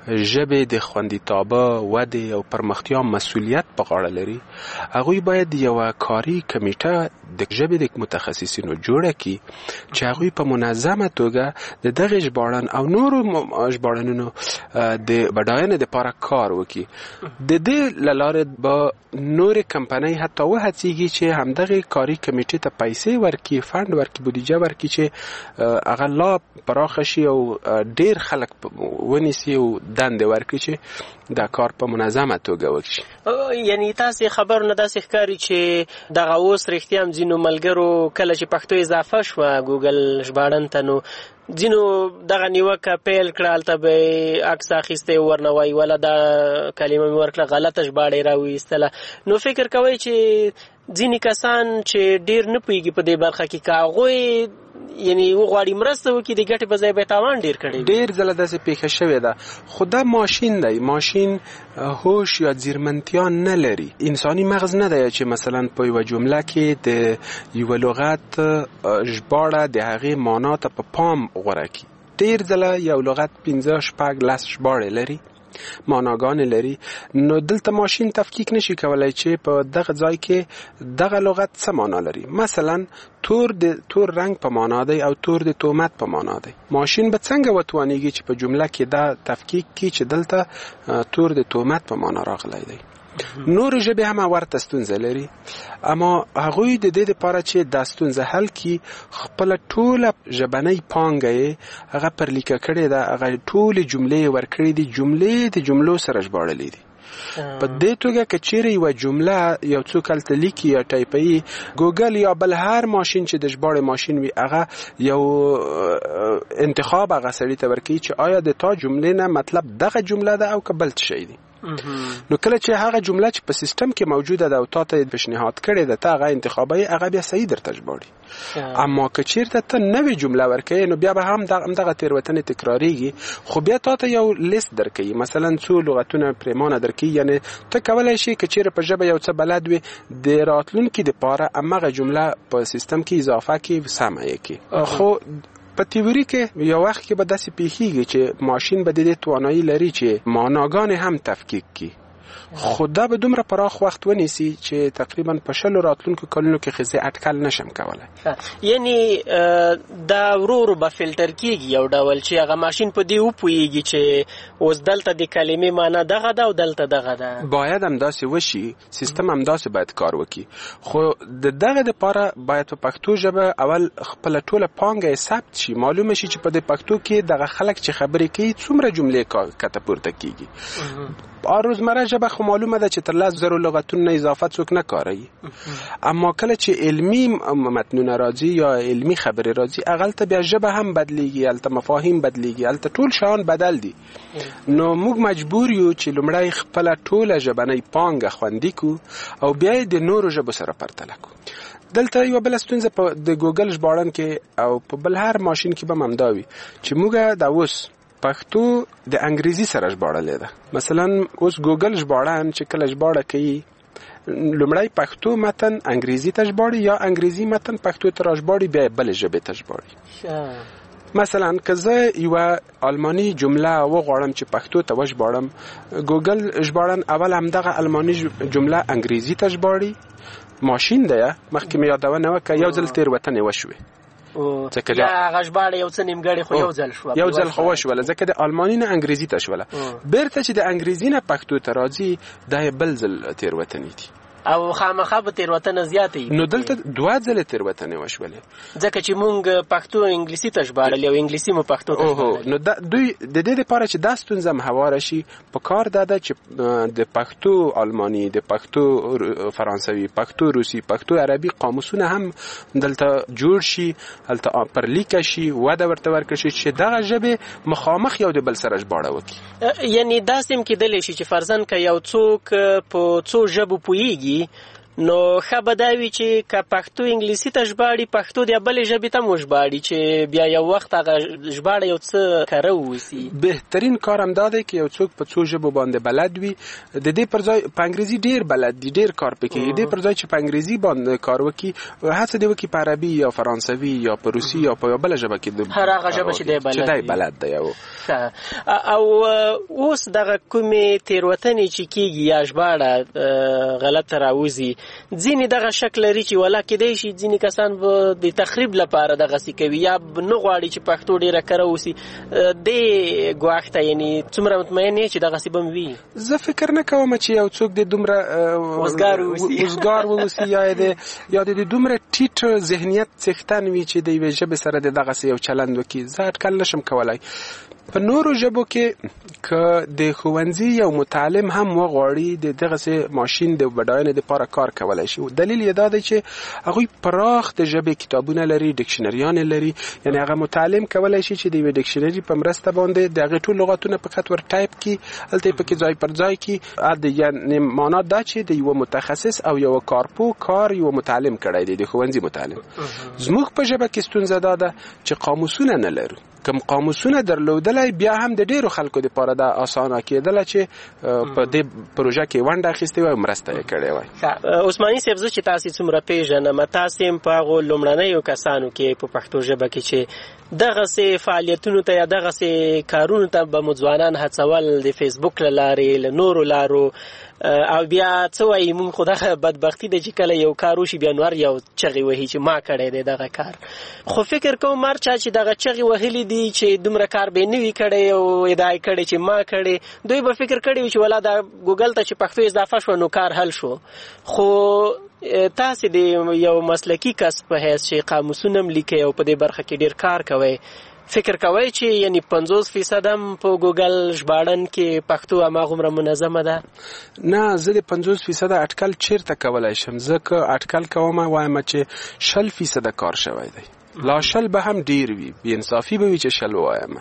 [SPEAKER 3] ژبې د خوندیتابه ودې او پرمختیا مسؤلیت په غاړه لري هغوی باید یوه کاري کمیټه د ژبې د متخصصینو جوړه کړي چې هغوی په منظمه توګه د دغه ژباړن او نورو ژباړنونو د بډاینې لپاره کار وکړي. د دې له لارې به نورې کمپنۍ حتی وهڅېږي چې همدغه کاري کمیټې ته پیسې ورکړي، فنډ ورکړي، بودیجه ورکړي چې هغه لا پراخه شي او ډېر خلک ونیسي او دندې ورکړي چې دا کار په منظمه توګه وکړي.
[SPEAKER 19] یعنی تاسې خبر نه داسې ښکاري چې دغه اوس رښتیا هم ځینو ملګرو کله چې پښتو اضافه شوه ګوګل ژباړن ته نو ځینو دغه نیوکه پیل کړه هلته به یې عکس اخیستی ورنه وایي وله دا کلمه مې ورکړه غلطه ژباړه یې راویستله. نو فکر کوئ چې ځینې کسان چې ډېر نه پوهېږي په دې برخه کې که هغوی یعنی وغواړي مرسته وکړي د ګټې په ځای به تاوان ډېر کړی
[SPEAKER 3] ډېر ځله داسې پیښه شوې ده. خو دا ماشین دی، ماشین هوش یا ځیرمنتیا نه لري. انساني مغز نه دی چې مثلا په یوه جمله کې د یوه لغت ژباړه د هغې معنا ته په پام غوره کړي. ډېر ځله یو لغت پنځه شپږ لس ژباړې لري، معناګانې لري. نو دلته ماشین تفکیک نشي کولای چې په دغه ځای کې دغه لغت څه معنا لري. مثلا تور د تور رنگ په معنا دی او تور د تهمت په معنا دی. ماشین به څنګه وتوانیږي چې په جمله کې دا تفکیک کړي چې دلته تور د تهمت په معنا راغلی دی. نور ژبې هم ورته ستونزه لري، اما هغوی د دې لپاره چې دا ستونزه حل کړي خپله ټوله ژبنۍ پانګه یې هغه پر لیکه کړې ده، هغه ټولې جملې ورکړې دي، جملې د جملو سره ژباړلې دي. په دې توګه که چیرې یوه جمله یو څوک هلته لیکي یا ټایپوي، ګوګل یا بل هر ماشین چې د ژباړې ماشین وي هغه یو انتخاب هغه سړي ته ورکوي چې آیا د تا جملې نه مطلب دغه جمله ده او که بل څه شی دی. نو کله چې هغه جمله چې په سیستم کې موجوده ده او تا ته پیشنهاد کړې ده ته هغه انتخابوي، هغه بیا صحیح درته ژباړي. اما که چیرته ته نوې جمله ورکوي نو بیا به هم دغه تېروتنې تکراریږي، خو بیا تا ته یو لیست درکوي، مثلا څو لغتونه پرېمانه درکوي. یعنی ته کولی شي که چیرې په ژبه یو څه بلد وي د راتلونکي دپاره همغه جمله په سیستم کې اضافه کړي، سمه یې کړي. خو په تیوري کې یو وخت کې به داسې پیښیږي چې ماشین به د دې توانایي لري چې معناګانې هم تفکیک کړي، خو دا به دومره پراخ وخت ونیسي چې تقریبا په شلو راتلونکو کلونو کې خزه اټکل نشم کولای.
[SPEAKER 19] یعنی دا ورو ورو به فلټر کیږي یو ډول چې هغه ماشین په دې وپوهیږي چې اوس دلته د کلمې معنا دغه ده او دلته دغه ده.
[SPEAKER 3] باید همداسې وشي، سیستم همداسې باید کار وکړي. خو د دغه دپاره باید په پښتو ژبه اول خپله ټوله پانګه یې ثبت شي، معلومه شي چې په دې پښتو کې دغه خلک چې خبرې کوي څومره جملې کته پورته کیږي. روزمره ژبه خو معلومه ده چې تر لس زرو لغتونو نه اضافه څوک نه کاروي، اما کله چې علمي متنونه راځي یا علمي خبرې راځي هغلته بیا ژبه هم بدلیږي، هلته مفاهیم بدلیږي، هلته ټول شیان بدل دي. نو موږ مجبور یو چې لومړی خپله ټوله ژبنۍ پانګه خوندي کړو او بیا یې د نورو ژبو سره پرتله کړو. دلته یو بل ستونزه په د ګوګل ژباړن کې او په بل هر ماشین کې به همدا وي چې موږ دا اوس پښتو د انګریزي سره ژباړلې ده. مثلا اوس ګوګل ژباړن چې کله ژباړه کوي لومړی پښتو متن انګریزي ته ژباړي یا انګریزي متن پښتو ته راژباړي بیا بل ژبې ته ژباړي. مثلا که زه یوه آلماني جمله وغواړم چې پښتو ته وژباړم، ګوګل ژباړن اول همدغه آلماني جمله انګریزي ته ژباړي. ماشین ده مخکې مې یادونه وکړه یو ځل تېروتنې وشوې
[SPEAKER 19] یا هغه ژباړه یو څه نیمګړې خو یو ځل شوه
[SPEAKER 3] یو ځل خو وشوله ځکه د آلماني نه انګریزي ته شوله، بیرته چې د انګریزي نه پښتو ته راځي دا یې بل ځل تېروتنې دي
[SPEAKER 19] او خامخا به تېروتنه زیاته وي.
[SPEAKER 3] نو دلته دوه ځلې تېروتنې وشولې
[SPEAKER 19] ځکه چې مونږ پښتو انګلیسي ته ژباړلې او انګلیسي مو پښتو ته ژباړلې.
[SPEAKER 3] نو دوی د دې لپاره چې دا ستونزه هم هواره شي په کار دا ده چې د پښتو آلماني، د پښتو فرانسوي، پښتو روسي، پښتو عربي قاموسونه هم دلته جوړ شي، هلته پر لیکه شي، وده ورته ورکړل شي چې دغه ژبې مخامخ یو د بل سره ژباړه وکړي.
[SPEAKER 19] یعنی داسې هم کېدلی شي چې فرضاً که یو څوک په څو ژبو پوهېږي نو ښه به دا وي چې که پښتو انګلیسي ته ژباړي پښتو د بلې ژبې ته مو ژباړي چې بیا یو وخت هغه ژباړه یو څه کره ووسي.
[SPEAKER 3] بهترین کار هم دا دی که یو څوک په څو ژبو باندې بلد وي. د دې پر ځای په انګریزي ډیر بلد دي، ډیر کار پکې کوي. دې پر ځای چې په انګریزي باندې کار وکړي هڅه دې وکړي په عربي یا فرانسوي یا په روسي یا په بل ژبه کې
[SPEAKER 19] هر هغه ژبه چې دی بلد
[SPEAKER 3] چې دی بلد دی.
[SPEAKER 19] او اوس دغه کومې تېروتنې چې کېږي یا ژباړه غلطه راوځي ځینې دغه شک لري چې ولا کېدای شي ځینې کسان به د تخریب لپاره دغسې کوي یا نه غواړي چې پښتو ډېره کره اوسي. دې ګواښ ته یعنې څومره مطمئن یې چې دغسې به م وي؟
[SPEAKER 3] زه فکر نه کوم چې یو څوک د دومره وزګار واوسي یا د یا د دومره ټیټ ذهنیت څښتن وي چې د یوې ژبې سره د دغسې یو چلند وکړي. زه اټکل نشم کولی. په نورو ژبو کې که د ښوونځي یو متعلم هم وغواړي د دغسې ماشین د بډاینې دپاره کار کولی شي. دلیل یې دا دی چې هغوی پراخ د ژبې کتابونه لري، ډکشنریانې لري. یعنې هغه متعلم کولی شي چې د یوې ډکشنري په مرسته باندې د هغې ټول لغاتونه په خط ور ټایپ کړي، هلته یې پکې ځای پر ځای کړي. یعنې معنا دا چې د یوه متخصص او یوه کارپو کار یوه متعلم کړی دی، د ښوونځي متعلم. زموږ په ژبه کې ستونزه دا ده چې قاموسونه نه لرو. کم قاموسونه درلودلای بیا هم د ډیرو خلکو لپاره دا اسانه کېدله چې په دې پروژه کې ونډه اخیستې وای او مرسته یې کړې وای.
[SPEAKER 19] عثماني صاحب زه چې تاسې څومره پیژنم تاسې هم په هغو لومړنیو کسانو کې په پښتو ژبه کې چې دغسې فعالیتونو ته یا دغسې کارونو ته به مو ځوانان هڅول د فیسبوک له لارې له نورو لارو او بیا څه وایي مونږ خو دغه بدبختي ده چې کله یو کار وشي بیا نور یو چغې وهي چې ما کړی دی دغه کار. خو فکر کوم هر چا چې دغه چغې وهلي دي چې دومره کار به یې نه وي کړی او ادعا یې کړی چې ما کړی، دوی به فکر کړی وي چې ولا دا ګوګل ته چې پښتو اضافه شوه نو کار حل شو. خو تاسې د یو مسلکي کس په حیث چې قاموسونه هم لیکئ او په دې برخه کې ډېر کار کوئ، فکر کوئ چې یعنی پنځوس فیصد هم په ګوګل ژباړن کې پښتو هماغومره منظمه ده؟
[SPEAKER 3] نه، زه د پنځوس فیصده اټکل چیرته کولی شم. زه که اټکل کوم وایم چې شل فیصده کار شوی دی. لا شل به هم ډیر وي، بې انصافي به وي چې شل ووایم.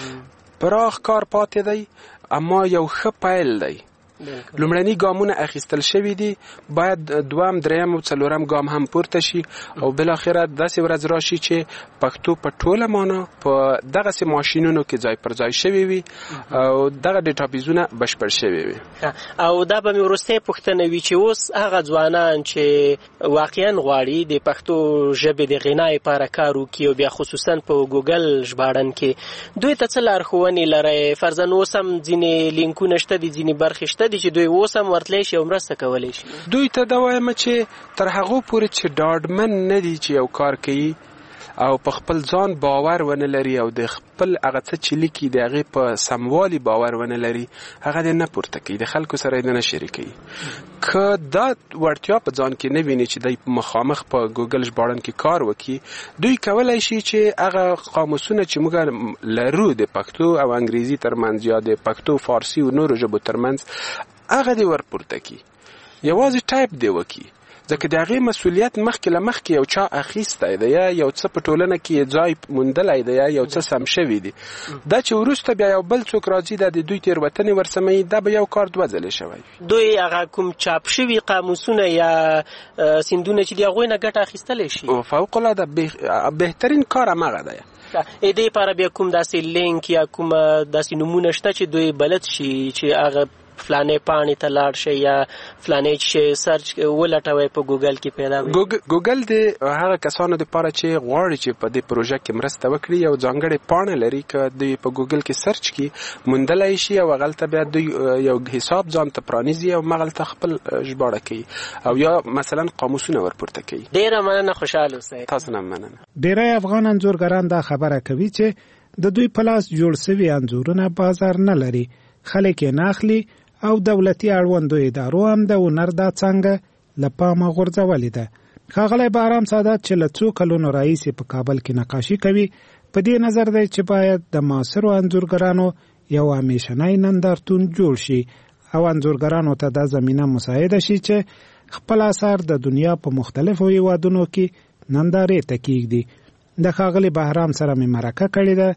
[SPEAKER 3] پراخ کار پاتې دی اما یو ښه پیل دی. لومړني ګامونه اخیستل شوي دي، باید دوام دریم او څلورم ګام هم پورته شي او بالاخره داسې ورځ راشي چې پښتو په ټوله معنا په دغسې ماشینونو کې ځای پر ځای شوي وي او دغه ډیټابیزونه بشپړ شوي وي.
[SPEAKER 19] او دا به مې وروستۍ پوښتنه وي چې اوس هغه ځوانان چې واقعا غواړي د پښتو ژبې د غنا لپاره کار وکړي او بیا خصوصا په ګوګل ژباړن کې دوی ته څه لارښوونې لرئ؟ فرضاً اوس هم ځینې لینکونه شته دي، ځینې برخې شته دي چې دوی اوس هم ورتلی شي او مرسته کولی شي.
[SPEAKER 3] دوی ته دا وایم چې تر هغو پورې چې ډاډمن نه دي چې یو کار کوي او په خپل ځان باور ونه لري او د خپل هغه څه چې لیکي د هغې په سموالي باور ونه لري، هغه دې نه پورته کوي، د خلکو سره یې نه شریکوي. که دا وړتیا په ځان کې نه ویني چې دی مخامخ په ګوګل ژباړن کې کار وکړي، دوی کولی شي چې هغه قاموسونه چې موږ لرو د پښتو او انګریزي ترمنځ یا د پښتو فارسي او نورو ژبو ترمنځ هغه دې ورپورته کړي، یوازې ټایپ دې وکړي. ځکه د هغې مسؤلیت مخکې له مخکې یو چا اخیستی دی یا یو څه په ټولنه کې ځای موندلی دی یا یو څه سم شوي دي. دا چې وروسته بیا یو بل څوک راځي دا د دوی تېروتنې ورسموي، دا به یو کار دوه ځلې شوی.
[SPEAKER 19] دوی هغه کوم چاپ شوي قاموسونه یا سیندونه چې د هغوی نه ګټه اخیستلی شي؟
[SPEAKER 3] فوق العاده بهترین کار همغه دی.
[SPEAKER 19] د دې لپاره بیا کوم داسې لینک یا کوم داسې نومونه شته چې دوی بلد شي چې هغه فلانې پاڼې ته لاړ شي یا فلانې چې سرچ ولټوئ په ګوګل کې پیدا وي؟
[SPEAKER 3] ګوګل د هغه کسانو دپاره چې غواړي چې په دې پروژه کې مرسته وکړي یو ځانګړې پاڼه لري که دوی په ګوګل کې سرچ کړي موندلی شي او هغلته بیا دوی یو حساب ځان ته پرانیزي او هغلته خپل ژباړه کوي او یا مثلا قاموسونه ورپورته کوي.
[SPEAKER 19] ډېره مننه، خوشحال اوسئ.
[SPEAKER 3] تاسو نه مننه.
[SPEAKER 8] ډېری افغان انځورګران دا خبره کوي چې د دوی په لاس جوړ سوي انځورونه بازار نه لري، خلک یې نه اخلي او دولتي اړوندو ادارو هم د هنر دا څانګه له پامه غورځولې ده. ښاغلی بهرام سادات چې له څو کلونو راهیسې په کابل کې نقاشي کوي، په دې نظر دی چې باید د معاصرو انځورګرانو یو همیشنی نندارتون جوړ شي او انځورګرانو ته دا زمینه مساعده شي چې خپل اثار د دنیا په مختلفو هیوادونو کې نندارې ته کیږدي. د ښاغلي بهرام سره مې مرکه کړې ده،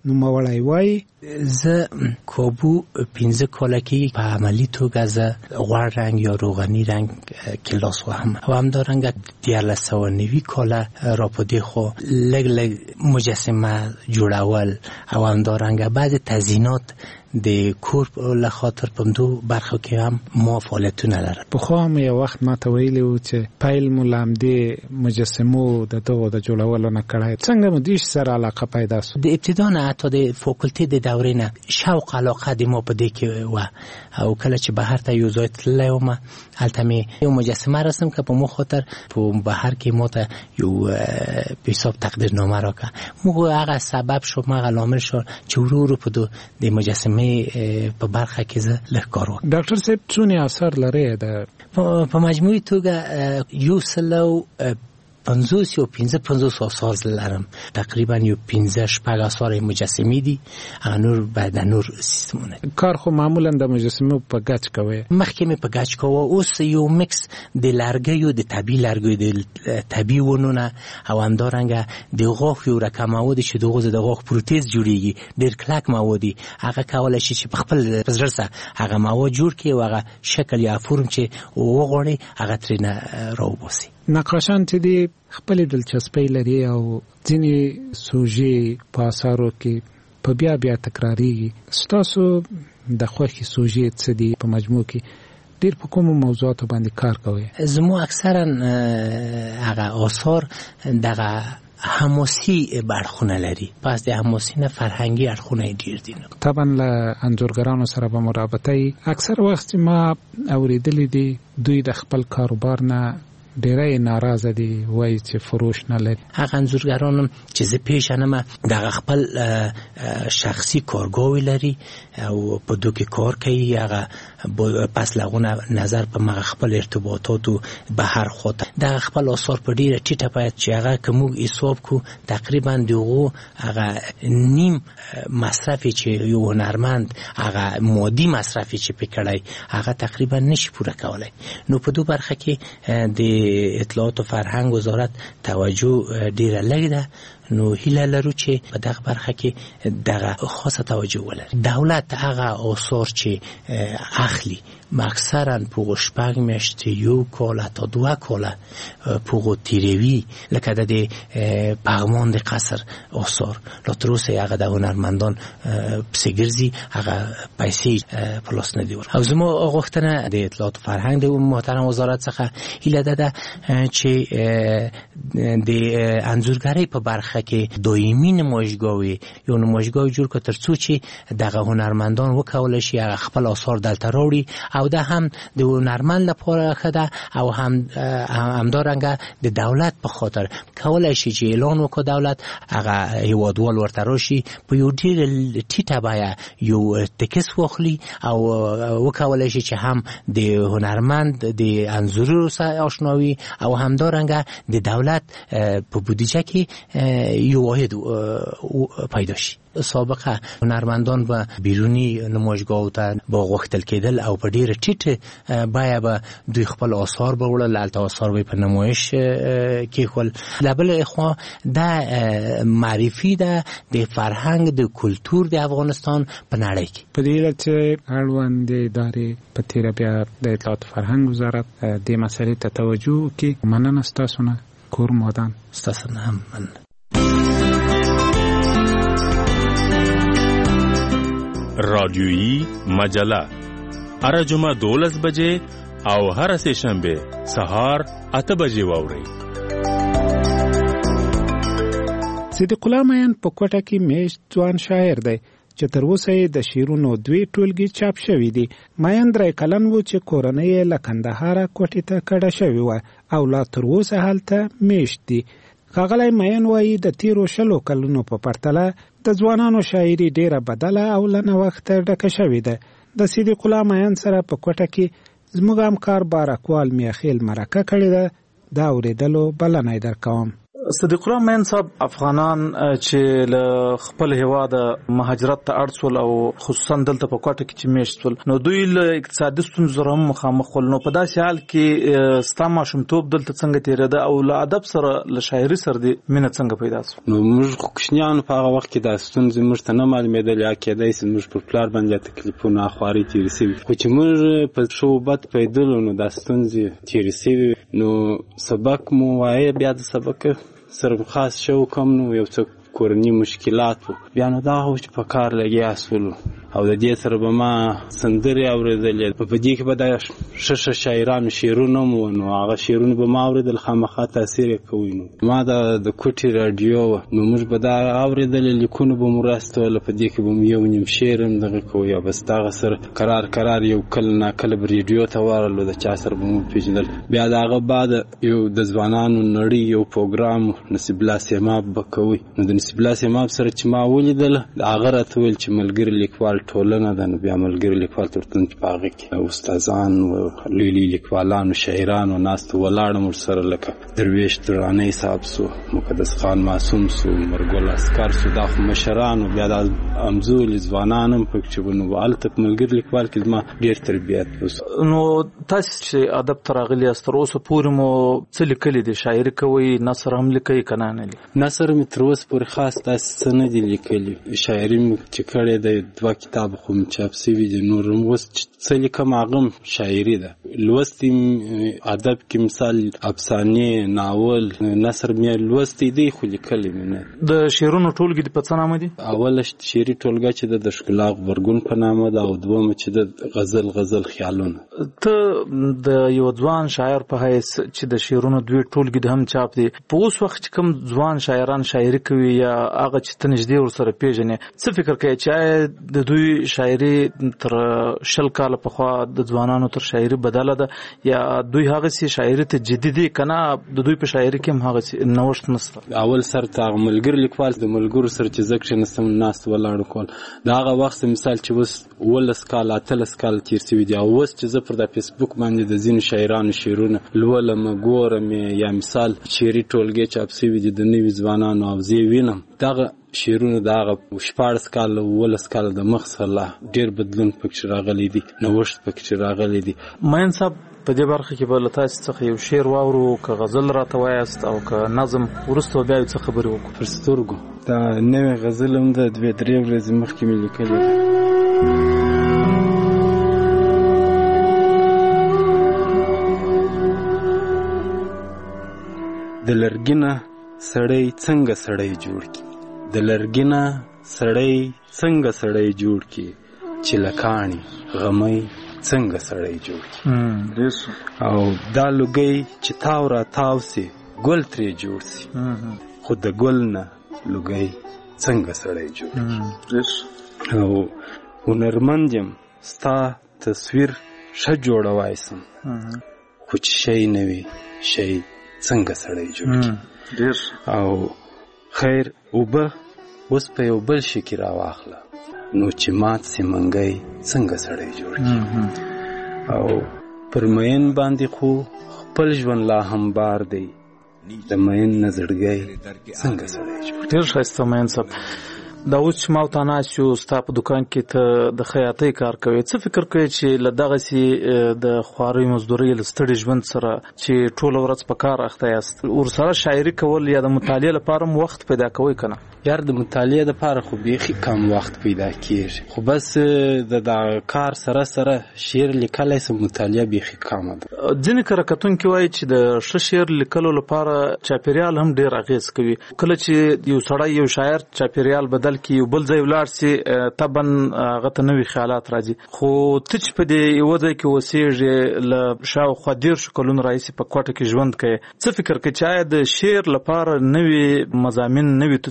[SPEAKER 8] نوموړی وایي
[SPEAKER 20] زه کوبو پنځه کاله کې په عملی توګه زه غوړ رنګ یا روغني رنګ کلاس وهم او همدارنګه دیارلس سوه نوي کاله را په دې خو لږ لږ مجسمه جوړول او همدارنګه بعضې تزیینات د کور له خاطر په دو برخو کې هم ما فعالیتونه لرم.
[SPEAKER 8] پخوا هم یو وخت ما ته ویلي و چې پیل مو له همدې مجسمو د دغو د جوړولو نه کړی. څنګه مو دې سره علاقه پیدا سو؟
[SPEAKER 20] د ابتدا نه حتی د فاکولتي د دورې نه شوق علاقه د ما په دې کې وه او کله چې بهر ته یو ځای تللی وم هلته مې یو مجسمه رسم که په مو خاطر په بهر کې ما ته یو په حساب تقدیرنامه راکړه. موږ هغه سبب شو هغه لامل شو چې ورو ورو په د مجسمه په برخه کې زه لږ کار وکړم.
[SPEAKER 8] ډاکټر صاحب څونه اثر لري د
[SPEAKER 20] په مجموعي توګه یو سلو پنځوس یا پنځه پنځوس آثار لرم. تقریبا یو پنځه شپږ آثار مجسمه دي. هغه نور بعد نور سیستمونه.
[SPEAKER 8] کار خو معمولا د مجسمه په گچ کوي.
[SPEAKER 20] مخکې مې په گچ کوه. اوس یو میکس د لرګیو د طبیعي لرګیو د طبیعي ونونه او همدارنګه د غاښ یو رقم مواد چې دغه د غاښ پروتز جوړیږي ډېر کلک مواد هغه کولای شي چې په خپل پزړه سره هغه مواد جوړ کړي او هغه شکل یا فرم چې وغواړي هغه ترنه راوباسي.
[SPEAKER 8] نقاشان چې دی خپل دلچسپي لري او ځینې سوژې په اثارو کې په بیا بیا تکراریږي. ستاسو د خوښې سوژې څه دي په مجموع کې؟ ډېر په کومو موضوعاتو باندې کار کوئ؟
[SPEAKER 20] زموږ اکثرا هغه آثار دغه حماسي اړخونه لري. پس د حماسي نه فرهنګي اړخونه ډېر دي.
[SPEAKER 8] طبعا له انځورګرانو سره به مرابطه اکثر وخت ما اوریدلې دي دوی د خپل کاروبار نه ډیره ناراضه دي وایي چې فروش نه لري.
[SPEAKER 20] هغه انځورګران چې زه پیژنم دغه خپل شخصي کارګاوې لري او په دوی کې کار کوي. هغه پس لغونه نظر په مغه خپل ارتباطاتو بهر خود دغه خپل آثار په ډیره ټیټه باید چې هغه کوم حساب کو تقریبا دغه هغه نیم مصرفي چې یو هنرمند هغه مادي مصرفي چې پکړای هغه تقریبا نشي پوره کولای. نو په دوه برخه کې د اطلاعات و فرهنګ وزارت توجه ډیره لږ ده. نو هیله لرو چې په دغه برخه کې دغه خاصه توجه ولري. دولت هغه آثار چې اخلي اکثرا په شپږ میاشتې یو کال تا دوه کال په تیروي لکه د پغمان د قصر آثار لا تر اوسه هغه د هنرمندان پسې ګرځي هغه پیسې په لاس نه دی ور. او زموږ غوښتنه د اطلاعات فرهنګ د محترم وزارت څخه هیله ده چې د انځورګرۍ په برخه کې دایمي نمایشګاوي یو نمایشګاوي جوړ کړي ترڅو چې دغه هنرمندان وکولای شي هغه خپل آثار دلته راوړي او دا هم د هنرمند لپاره خده او هم همدارنګه د دولت په خاطر کولای شي چې اعلان وکړي دولت هغه هیوادوال ورته راشي په یو ډیر ټیټه بیه یو تکس واخلي او وکولای شي چې هم د هنرمند د انځورو سره آشناوي او همدارنګه د دولت په بودجه کې یو واحد پیدا شي. سابقه هنرمندان به بیرونی نمایشگاه ته با غوښتل کېدل او په ډیره ټیټه بیه به دوی خپل آثار به وړل هلته آثار به په نمایش کېښول. له بلې خوا دا معرفي ده د فرهنګ د کلتور د افغانستان په نړۍ کې.
[SPEAKER 8] په دې اړه چې اړوند ادارې په تېره بیا د اطلاعات فرهنګ وزارت دې مسئلې ته توجه وکړي. مننه ستاسو نه کور مودان.
[SPEAKER 20] ستاسو نه هم مننه.
[SPEAKER 7] رادیویی مجله هر جمعه دولس بجې او هر سه شنبه سهار اته بجې واورئ.
[SPEAKER 8] صدیق الله مین په کوټه کې میش ځوان شاعر دی چې تر اوسه یې د شعرونو دوی ټولګي چاپ شوي دي. مین درې کلن و چې کورنۍ یې له کندهاره کوټې ته کډه شوې وه او لا تر اوسه هلته میشت دي. ښاغلی مین وایي د تیرو شلو کلونو په پرتله د ځوانانو شاعري ډیره بدله او له نوښته ډکه شوې ده. د صدیق الله مین سره په کوټه کې زموږ همکار بارکوال میاخیل مرکه کړې ده. دا اورېدلو بلنه یې درکوم.
[SPEAKER 21] صدیق الله مین صاحب افغانان چې له خپل هیواد مهاجرت ته اړ شول او خصوصا دلته په کوټه کې چې میشت شول نو دوی له اقتصادي ستونزو سره مخامخ ول. نو په داسې حال کې ستا ماشومتوب دلته څنګه تېرېده او له ادب سره له شاعري سره دې مینه څنګه پیدا شوه؟
[SPEAKER 3] نو موږ خو کوچنیانو په هغه وخت کې دا ستونزې موږ ته نه معلومېدل، یا کېدای شي موږ پر پلار باندې تکلیفونه خوارۍ تېرې شوي، خو چې موږ په ښه و بد پوهېدلو نو دا ستونزې تېرې شوي. نو سبق مو وایه، بیا د سبق سره خاص شو کم نو یو څه کورني مشکلات وو، بیا نو دا هو چې په کار لګیا شولو او د دې سره به ما سندرې اورېدلې. په دې کې به دا ښه ښه شاعرانو شعرونه مو نو هغه شعرونه به ما اورېدل، خامخا تاثیر یې کوي. نو ما د د کوټې راډیو وه نو موږ به دا اورېدلې، لیکونه به مو راستوله، په دې کې به مو یو نیم شعر هم دغه کوو، یا بس دغه سره قرار قرار یو کله ناکله به ریډیو ته ورغلو، د چا سره به مو پېژندل. بیا د هغه بعد یو د ځوانانو نړۍ یو پروګرام نصیب الله سیماب به کوي. نو د نصیب الله سیماب سره چې ما ولیدله هغه راته ویل چې ملګري لیکوال ټولنه ده. نو بیا ملګري لیکوال تورتون چې په هغه کې استادان و لوی لوی لیکوالانو شاعرانو ناست ولاړم ورسره، لکه درویش درانی صاحب سو، مقدس خان معصوم سو، مرګل اسکر سو، دا خو مشرانو. بیا د امزول ځوانان هم پکې وو. نو هلته په ملګري لیکوال کې زما ډېر تربیت وسو.
[SPEAKER 21] نو تاسو چې ادب ته راغلي یاست تر اوسه پورې مو څه لیکلي دي؟ شاعري کوئ، نثر هم لیکئ که نه نه لیکئ؟
[SPEAKER 3] نثر مې تر اوسه پورې خاص داسې څه نه دي لیکلي. شاعري مې چې کړې ده دوه کتاب خو مې چاپ شوي دي، نور هم اوس څه لیکم هغه هم شاعري ده. لوستي ادب کې مثال افسانې، ناول، نثر مې لوستی دی خو لیکلی مې نه.
[SPEAKER 21] د شعرونو ټولګې دي په څه نامه دي؟
[SPEAKER 3] اوله شعري ټولګه چې ده د ښکلا غبرګون په نامه ده، او دومه چې ده غزل غزل خیالونه.
[SPEAKER 21] ته د یو ځوان شاعر په حیث چې د شعرونو دوی ټولګې د هم چاپ دي، په اوس وخت چې کوم ځوان شاعران شاعري کوي یا هغه چې ته نږدې ورسره پیژنې، څه فکر کوي چې د دوی شاعري تر شل کاله پخوا د ځوانانو تر شاعري بدله ده، یا دوی هغسې شاعري ته جدي دي که نه د دوی په شاعري کې هم هغسې نوښت نشته؟
[SPEAKER 3] اول سر ته هغه ملګري لیکوال د ملګرو سره چې زه کښېنستم ناست ولاړ کول، د هغه وخت مثال چې اوس اوولس کاله اتلس کاله تېر شوي دي، او اوس چې زه پر د فیسبوک باندې د ځینو شاعرانو شعرونه لولم ګورم، یا مثال شعري ټولګې چاپ شوي دي د نوي ځوانانو او زه یې وینم، دغه شعرونه د هغه شپاړس کاله اوولس کاله د مخ څخه ډېر بدلون پکې راغلی دی، نوښت پکې راغلی دی.
[SPEAKER 21] مین صاحب په دې برخه کې به له تاسو څخه یو شعر واورو، که غزل راته وایاست او که نظم، وروسته بیا یو څه خبرې وکړو.
[SPEAKER 3] پر سترګو دا نوې غزل هم د دوې درې ورځې مخکې مې لیکلې ده. د لرګینه سړی څنګه سړی جوړ کی، د لرګینه سړی څنګه سړی جوړ کی، چې لکاڼي غمی څنګه سړی جوړ کی. او دا لوګی چې تاو را تاو سي ګل ترې جوړ سي، خو د ګل نه لوګی څنګه سړی جوړ کی. او هنرمند یم ستا تصویر ښه جوړوای سم، خو چې شی نه وي شی څنګه سړی جوړ کی. او خیر اوبه اوس په یو بل شي کې راواخله، نو چې مات سي منګی څنګه سړی جوړ کی. او پر مین باندې خو خپل ژوند لا هم بار دی، د مین نه زړګی څنګه سړی جوړ کی.
[SPEAKER 21] ډېر ښایسته مین صاحب. دا اوس چې ما ورته ناست یو ستا په دوکان کې ته د خیاطۍ کار کوې، څه فکر کوې چې له دغسې د خوارۍ مزدورۍ له ستړي ژوند سره چې ټوله ورځ په کار اخته یاست، ورسره شاعري کول یا د مطالعې لپاره هم وخت پیدا کوئ که نه؟
[SPEAKER 3] یار د مطالعې دپاره خو بیخي کم وخت پیدا کېږي، خو بس د د کار سره سره شعر لیکلی سم، مطالعه بیخي کمه ده.
[SPEAKER 21] ځینې کره کتونکي وایي چې د ښه شعر لیکلو لپاره چاپېریال هم ډېر اغېز کوي. کله چې یو سړی یو شاعر چاپېریال بدل کې یو بل ځای ولاړ سي، طبعا هغه ته نوي خیالات راځي. خو ته چې په دې یوه ځای کې اوسېږې، له شاوخوا دېرشو کلونو راهیسې په کوټه کې ژوند کوې، څه فکر کوې چې آیا د شعر لپاره نوي مضامین، نوي تصویرونه،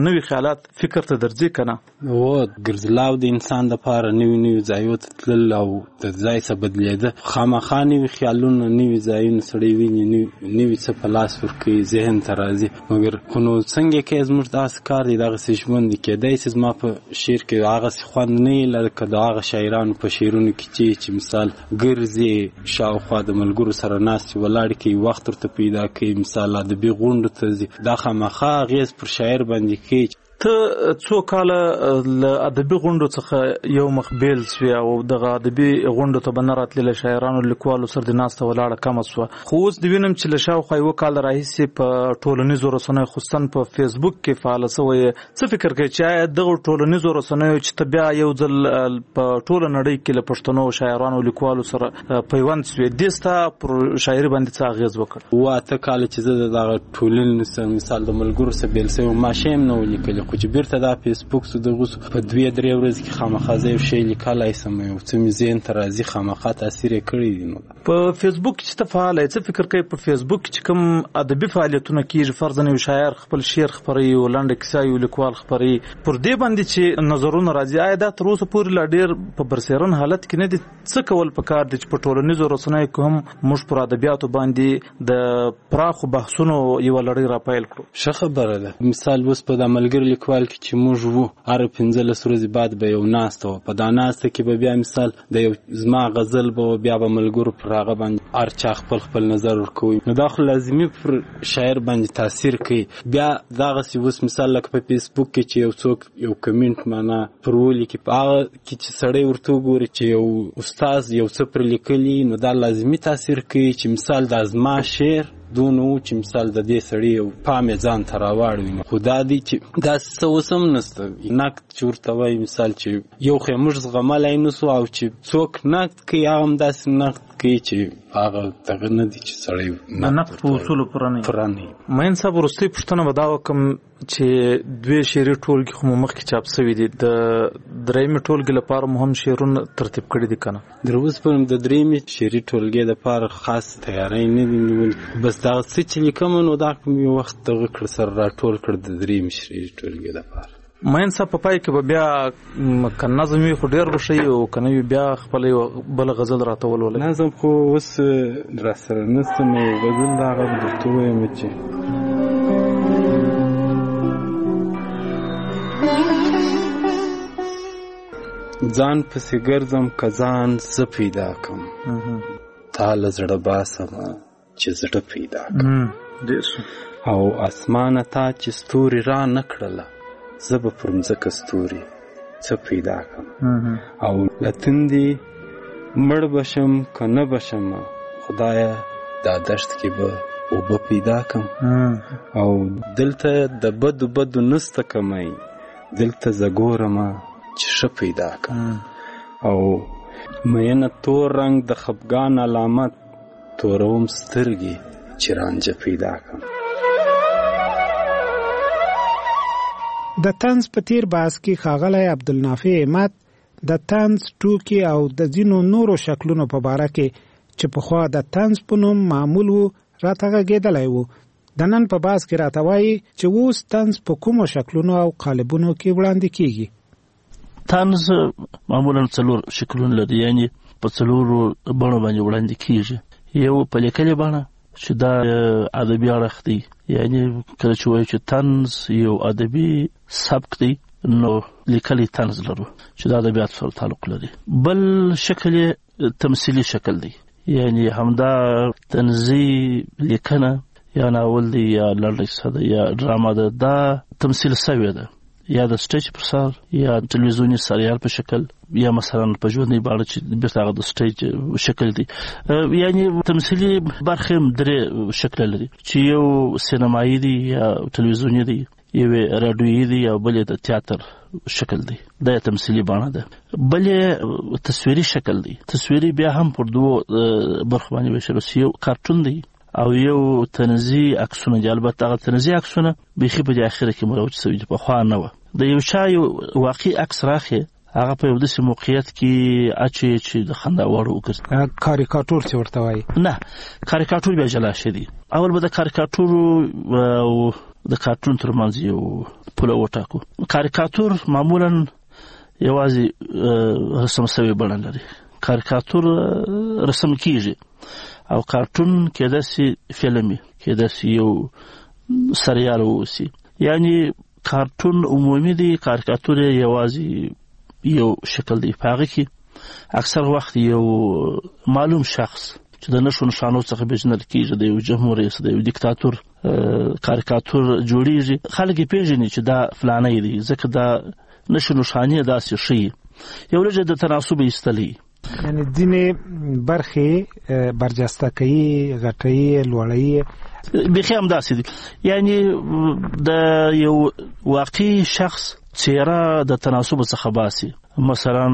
[SPEAKER 21] نوې خیالات فکر ته درځي کنه.
[SPEAKER 3] او ګرځلاو د انسان د پاره نوې نوې ځایو ته تلل او د ځای څخه بدلېده، خامخا نوې خیالونه نوې ځایونه سړی ویني، نوې څه په لاس ورکوي، ذهن ته راځي. مګر خو نو څنګه کې زموږ داسې کار دی دغسې ژوند دی، کېدای شي زما په شعر کې هغسې خوند نه وي لکه د هغه شاعرانو په شعرونو کې چې چې مثال ګرځي شاوخوا د ملګرو سره ناستې ولاړې کوي، وخت ورته پیدا کوي، مثال ادبي غونډو ته ځي، دا خامخا اغېز پر شاعر باندې کوي.
[SPEAKER 21] ته څو کاله له ادبي غونډو څخه یو مخ بیل سوې او دغه ادبي غونډو ته به نه راتلې، شاعرانو لیکوالو سره د ناسته ولاړه کمه سوه، خو اوس د وینم چې له شاوخوا یوه کاله راهیسې په ټولنیزو رسنیو خصوصا په فیسبوک کې فعاله سوی. څه فکر کوي چې آیا دغه ټولنیزو رسنیو چې ته بیا یو ځل په ټوله نړۍ کې له پښتنو شاعرانو لیکوالو سره پیوند سوې، دې ستا پر شاعري باندې څه اغېز وکړ؟
[SPEAKER 3] اوه اته کاله چې زه د دغه ټولنې سره مثال د ملګرو سره بیل سوی ما شی هم نه و لیکلی، خو چې بیرته دا فیسبوک سو دغه په دوې درې ورځې کې خامخا زه یو شی لیکلی سم، یو څه مې ذهن ته راځي خامخا تاثیر یې کړی دی. نو
[SPEAKER 21] په فیسبوک کې چې ته فعاله یې، څه فکر کوي په فیسبوک کې چې کوم ادبي فعالیتونه کېږي، فرضاً یو شاعر خپل شعر خپروي، یو لنډه کیسه یو لیکوال خپروي، پر دې باندې چې نظرونه راځي، آیا دا تر اوسه پورې لا ډېر په برسېرن حالت کې نه دي؟ څه کول پکار دي چې په ټولنیزو رسنیو کې هم موږ پر ادبیاتو باندې د پراخو بحثونو یوه لړۍ راپیل کړو؟
[SPEAKER 3] ښه خبره ده. مثال اوس په د ملګري لیکوال کې چې موږ وو هر پنځلس ورځې بعد به یو ناسته وه، په دا ناسته کې به بیا مثال د یو زما غزل به بیا به ملګرو پر هغه باندې هر چا خپل خپل نظر ورکوي، نو دا خو لازمي پر شاعر باندې تاثیر کوي. بیا دغسې اوس مثال لکه په فیسبوک کې چې یو څوک یو کمنټ معنا پر ولیکي، په هغه کې چې سړی ورته وګوري چې یو استاد یو څه پر لیکلي، نو دا لازمي تاثیر کوي چې مثال دا زما شعر دونه و چې مثال د دې سړي یو پام یې ځان ته راواړوي. خو دا دی چې داسې څه اوس هم نشته، نقد چې ورته وایي مثال چې یو خو یې موږ زغملی نه سو، او چې څوک نقد کوي هغه هم داسې نقد کوي چې هغه دغه نه دي چې سړی
[SPEAKER 21] د نقد په اصولو پوره نه وي. معین صاحب وروستۍ پوښتنه به دا وکړم چې دوې شعري ټولګې خو مو مخکې چاپ سوي دي، د درېیمې ټولګې لپاره مو هم شعرونه ترتیب کړي دي که نه؟
[SPEAKER 3] در اوس پورې د درېیمې شعري ټولګې دپاره خاص تیاری نه دي نیولې، بس دغه څه چې لیکم نو دا کوم وخت دغه کړ سره راټول کړ د درېیمې شعري ټولګې دپاره.
[SPEAKER 21] معین صاحب په پای کې به بیا که نظم وي خو ډېر به ښه وي، او که نه وي بیا خپله یوه بله غزل راته ولولئ.
[SPEAKER 3] نظم خو اوس راسره نشته، نو غزل د هغه به درته ووایم چې ځان پسې ګرځم که ځان زه پیدا کم، تا له زړه باسمه چې زړه پیدا کم، او اسمانه تا چې ستوري را نه کړله، زه به پر مځکه ستوري څه پیدا کم، او له تندې مړ به شم که نه به شم، خدایه دا دشت کې به اوبه پیدا کم، او دلته د بدو بدو نسته کمی، دلته زه ګورمه چې ښه پیدا کم، او مینه تور رنګ د خفګان علامت، توروم سترګې چې رانجه پیدا کم.
[SPEAKER 8] د طنز په تیر بحث کې ښاغلی عبدالنافع عماد د طنز ټوکي او د ځینو نورو شکلونو په باره کې چې پخوا د طنز په نوم معمول و راته غږېدلی و. د نن په بحث کې راته وایي چې اوس طنز په کومو شکلونو او قالبونو کې وړاندې کیږي.
[SPEAKER 4] طنز معمولا څلور شکلونه لري، یعنی په څلورو بڼو باندې وړاندې کیږي. یو په لیکلې بڼه چې دا ادبي اړخ دی، یعنی کله چې وایو چې طنز یو ادبي سبک دی نو لیکلی طنز لرو چې دا ادبیات سره تعلق لري. بل شکل یې تمثیلي شکل دی، یعنی همدا طنزي لیکنه یا ناول دی یا لنډه کیسه ده یا ډرامه ده، دا تمثیل سوې ده یا د سټیج پر سر یا تلویزیوني سریال په شکل یا مثلا په ژوندۍ بڼه چې بیرته هغه د سټیج شکل دی. یعنی تمثیلي برخې هم درې شکل لري چې یو سینمایي دی یا تلویزیوني دی، یو راډیویي دی او بل د تیاتر شکل دی، دا تمثیلي بڼه ده. بل تصویري شکل دی، تصویري بیا هم پر دوه برخو باندې ویشل شوی، یو کارټون دی او یو طنزي عکسونه دي. البته هغه طنزي عکسونه بیخي په اخره کې مروج شوي دي، پخوا نه وه. د یو چا یو واقعي عکس راخې هغه په یو داسې موقعیت کې اچي چې د خندا وړ وګرځي،
[SPEAKER 8] کاریکاتور چې ورته وایي.
[SPEAKER 4] نه، کاریکاتور بیا جلا شي دي. اول به د کاریکاتورو او د کارټون ترمنځ یو پوله وټاکو. کاریکاتور معمولا یوازې رسم شوی بڼه لري. کاریکاتور رسم کیږي او کارټون کېدای شي فلمي، کېدای شي یو سریال اوسي. یعنی کارټون عمومي دی، کاریکاتور یوازې یو شکل دی. په هغه کې اکثر وخت یو معلوم شخص چې د نشو نشانو څخه پیژندل کېږي، د یو جمهور رئیس، د یو دیکتاتور کاریکاتور جوړیږي. خلک یې پیژني چې دا فلانی دی، ځکه دا نشو نشانې داسې ښیي. یو لږه د تناسب ایستلی،
[SPEAKER 8] یعنی ځینې برخې برجسته کوي، غټوي، لوړوي.
[SPEAKER 4] بیخي همداسې دي. یعنی د یو واقعي شخص څېره د تناسب څخه باسي. مثلا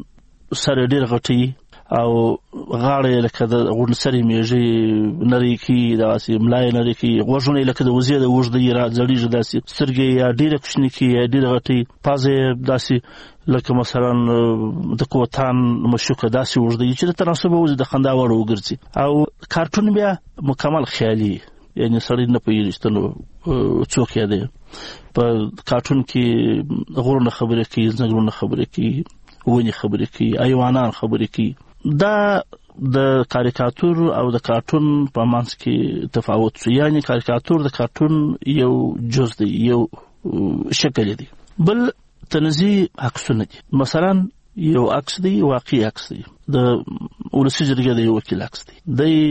[SPEAKER 4] سر ډېر غټوي او غاړه لکه د غونسرې میږي نری کی، داسې ملای نری کی، غوږونه لکه د وزې د اوږدې را ځړېږي، داسې سترګې یا ډېره کوچنۍ کی یا ډېره غټوي، پازه داسې لکه مثلا د کوتان مشوکه داسې اوږدې چې د تناسب اوځي، د خندا وړ وګرځي. او کارټون بیا مکمل خیالي، یعنی سړی نه پوهېږي چې نو څوک یې دی. په کارټون کې غرونه خبرې کوي، ځنګلونه خبرې کوي، ونې خبرې کوي، حیوانان خبرې کوي. دا د کاریکاتور او د کارټون په منځ کې تفاوت شو. یعنی کاریکاتور د کارټون یو جز دی، یو شکل دی. بل تنزی عکسونه دي. مثلا یو عکس دی، واقعي عکس دی، د ولسي جرګې د یو وکیل عکس دی.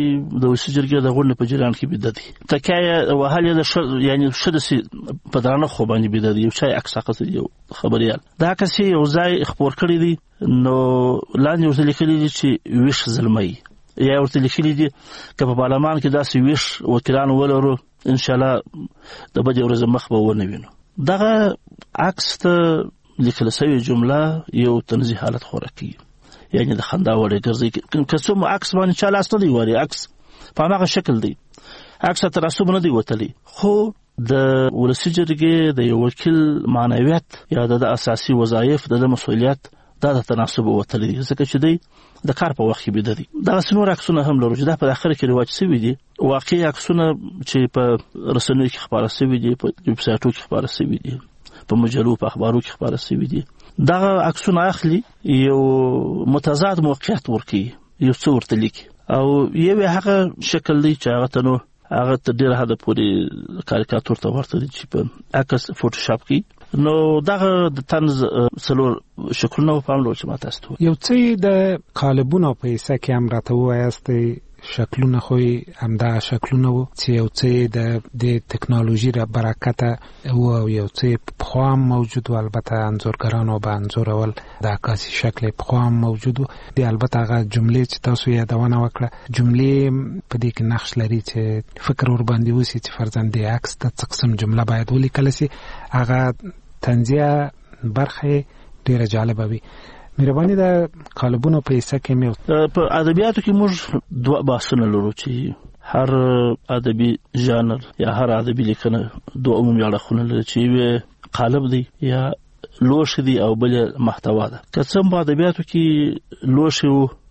[SPEAKER 4] د ولسي جرګې د غونډې په جریان کې بیده دی، تکیه وهل یې د یعنی ښه داسې په درانه خوب باندې بیده دی. یو چا عکس اخیستی، یو خبریال دا عکس یو ځای خپور کړی دی، نو لاندې ورته لیکلي دي چې ویښ زلمی، یا ورته لیکلي دي که په پارلمان کې داسې ویښ وکیلان ولرو انشاءالله د بدې ورځې مخ به ونه وینو. دغه عکس ته لیکل شوې جمله یو تنزیه حالت خوره کوي، یعنی د خندا وړې ګرځي. که څوم عکس باندې چا لاس نه دی وړی، عکس په هماغه شکل دی، عکس ته تناسب نه دی وتلی. خو د ولسي جرګې د یو وکیل معنویت یا د اساسي وظایف د مسؤلیت دا د تناسب وتلی دی، ځکه چې دی د کار په وخت کې بیده دی. دغسې نور عکسونه هم لرو چې دا په اخر کې رواج شوي دي. واقعي عکسونه چې په رسنیو کې خپاره شوي دي، په ویبسایټو کې خپاره شوي دي، په مجلو په اخبارو کې خپاره شوي دي. دغه عکسونه اخلي، یو متضاد موقعیت ورکوي، یو څه ورته لیکي، او یو هغه شکل دی چې هغه ته نو هغه تر ډېره حده پورې کاریکاتور ته ورته دی چې په عکس فوټوشاپ کوي. نو دغه د طنز څلور شکلونه په پام چې ما تاسو ته
[SPEAKER 8] یو څه د قالبونو په حصه کې هم راته وایاست. شکلونه خو همدا شکلونه وو چې یو څه د د ټکنالوژي را برکته وو، او یو څه پخوا هم موجود و. البته انځورګرانو به انځورول د عکاسي شکل پخوا هم موجود و. د البته هغه جملې چې تاسو یادونه وکړه، جملې په دې کې نقش لري چې فکر ور باندې وسی چې فرضاً د عکس د څه قسم جمله باید ولیکل شي. هغه تنزیه برخه ډیره جالبه وي. مهرباني د قالبونو په حصہ کې مې
[SPEAKER 4] په ادبیاتو کې موږ دوه بحثونه لرو چې هر ادبي ژانر یا هر ادبي لیکنه دوه عمومي اړخونه لري چې یو قالب دی یا لوښ دی او بل محتوا ده. که څه په ادبیاتو کې لوښ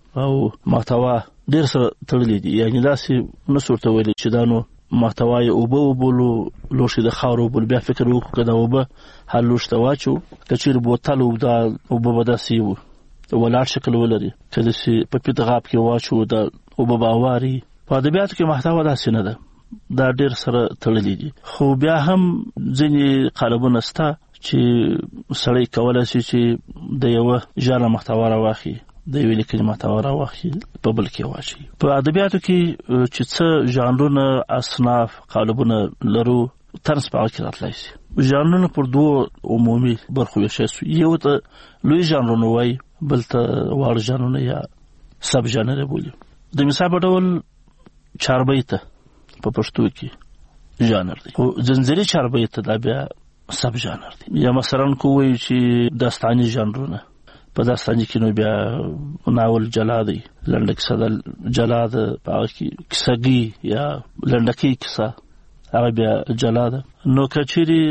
[SPEAKER 4] او محتوا ډېر سره تړلي دي، یعنی داسې نه صورته ویلي چې دا نو محتوا یې اوبه وبولو، لوښ د خاورو وبولو، بیا فکر وکړو که دا اوبه هر لوښ ته واچو، که چېرې بوتل و دا اوبه به داسې وو ولاړ شکل ولري، که داسې په پیت غاب کې واچو دا اوبه به اواري. په ادبیاتو کې محتوا داسې نه ده، دا ډېر سره تړلي دي. خو بیا هم ځینې قالبونه شته چې سړی کولی شي چې د یوه ژانر محتوا راواخلي، د یوې لیکنې محتوا راواخلي، په بل کې واچوي. په ادبیاتو کې چې څه ژانرونه، اصناف، قالبونه لرو، طنز په هغه کې راتلی شي. ژانرونه پر دوو عمومي برخو ویشل شوي، یو ته لوی ژانرونه وایي، بل ته واړه ژانرونه یا سب ژانر بولي. د مثال په ډول چاربیته په پښتو کې ژانر دی، خو ځنځیري چاربیته دا بیا سب ژانر دی. یا مثلا کو وایي چې داستاني ژانرونه، په داستاني کې نو بیا ناول جلا دی، لنډه کیسه د جلا ده، په هغه کې کیسهګي یا لنډکۍ کیسه هغه بیا جلا ده. نو که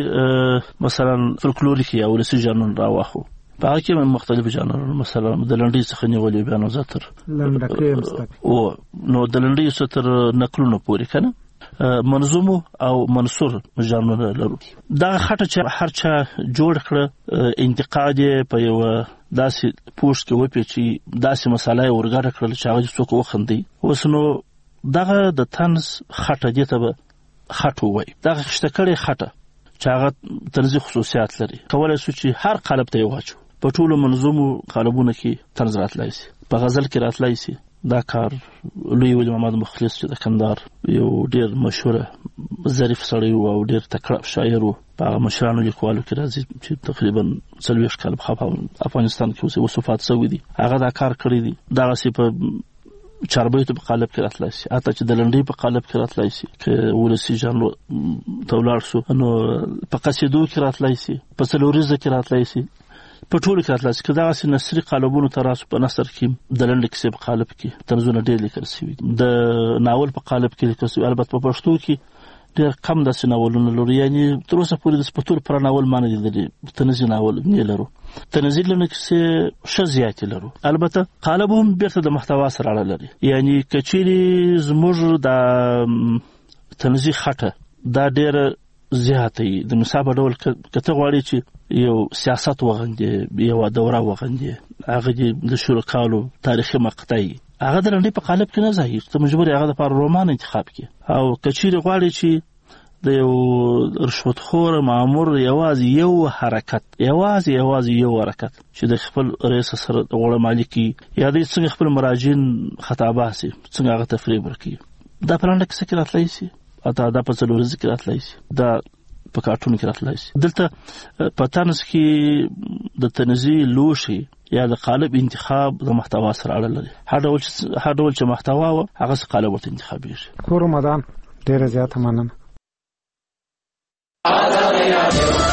[SPEAKER 4] چیرې مثلا فولکلوریک یا ولسي ژانرونه راواخلو، په هغه کې مختلف ژانرونه، مثلا د لنډۍ څخه نیولې بیا نو زه تر
[SPEAKER 8] لنډکۍ
[SPEAKER 4] او نو د لنډۍ څخه تر نکلونو پورې که نه. منظوم او منصور ژانرونه لرو. دا خټه چې هر چا جوړ کړ انتقاد په یو داسې پوسټ کې وپیچي داسې مسالې ورګړه کړل چې هغه څوک وخندي. اوس نو دغه د طنز خټه دې ته خټه وای. دغه خشتکړې خټه چې هغه طنزي خصوصیات لري کولای شو چې هر قالب ته واچو. په ټولو منظومو قالبونو کې طنز راتلای شي، په غزل کې راتلای شي. دا کار لوی ولی محمد مخلص چې د کندهار یو ډیر مشهور ظریف سړی او ډیر تکړه شاعر و، په مشرانو لیکوالو کې راځي چې تقریبا څلوېښت کال په افغانستان کې اوس وفات شوی دی. هغه دا کار کړی دی. دغسې په چاربیتو په قالب کې راتلای شي، حتی چې د لنډۍ په قالب کې راتلای شي که ولسي ژانر ته ولاړ شو نو په قصیدو کې راتلای شي، په څلوریزه کې راتلای شي، په ټولو کې راتلای شي. که دغسې نثري قالبونو ته راسو په نثر کې د لنډې کیسې په قالب کې طنزونه ډېر لیکل شوي دي، د ناول په قالب کې لیکل شوي. البته په پښتو کې ډېر کم داسې ناولونه لرو، یعنې تر اوسه پورې د په ټول پوره ناول ما نه لیدلي طنزي ناول نه لرو. طنزي لنډې کیسې ښه زیاتې لرو. البته قالب هم بیرته د محتوا سره اړه لري، یعنې که چیرې زموږ د طنزي خټه دا ډېره زیاته وي، د مثال په ډول که ته غواړې چې یو سیاست وغندې، یوه دوره وغندې، هغه دې د شروع کالو تاریخي مقطع وي، هغه د لنډۍ په قالب کې نه ځایږي، ته مجبور یې هغه دپاره رومان انتخاب کړې. او که چیرې غواړې چې د یو رشوتخور مامور یوازې یو حرکت یوازې یوازې یو حرکت چې د خپل رئیس سره غوړه مالي کړي یا دوی څنګه خپل مراجعین خطابه سي، څنګه هغه تفریب ورکړي، دا په لنډه کیسه کې راتلی شي، اته دا په څلوریزه کې راتلی شي، دا په کارټون کې راتلی شي. دلته په طنز کې د طنزي لوښي یا د قالب انتخاب د محتوا سره اړه لري. هر ډول چې هر ډول چې محتوا و هغه څه قالب ورته انتخابېږي.
[SPEAKER 8] کور رمضان ډېره زیاته مننه.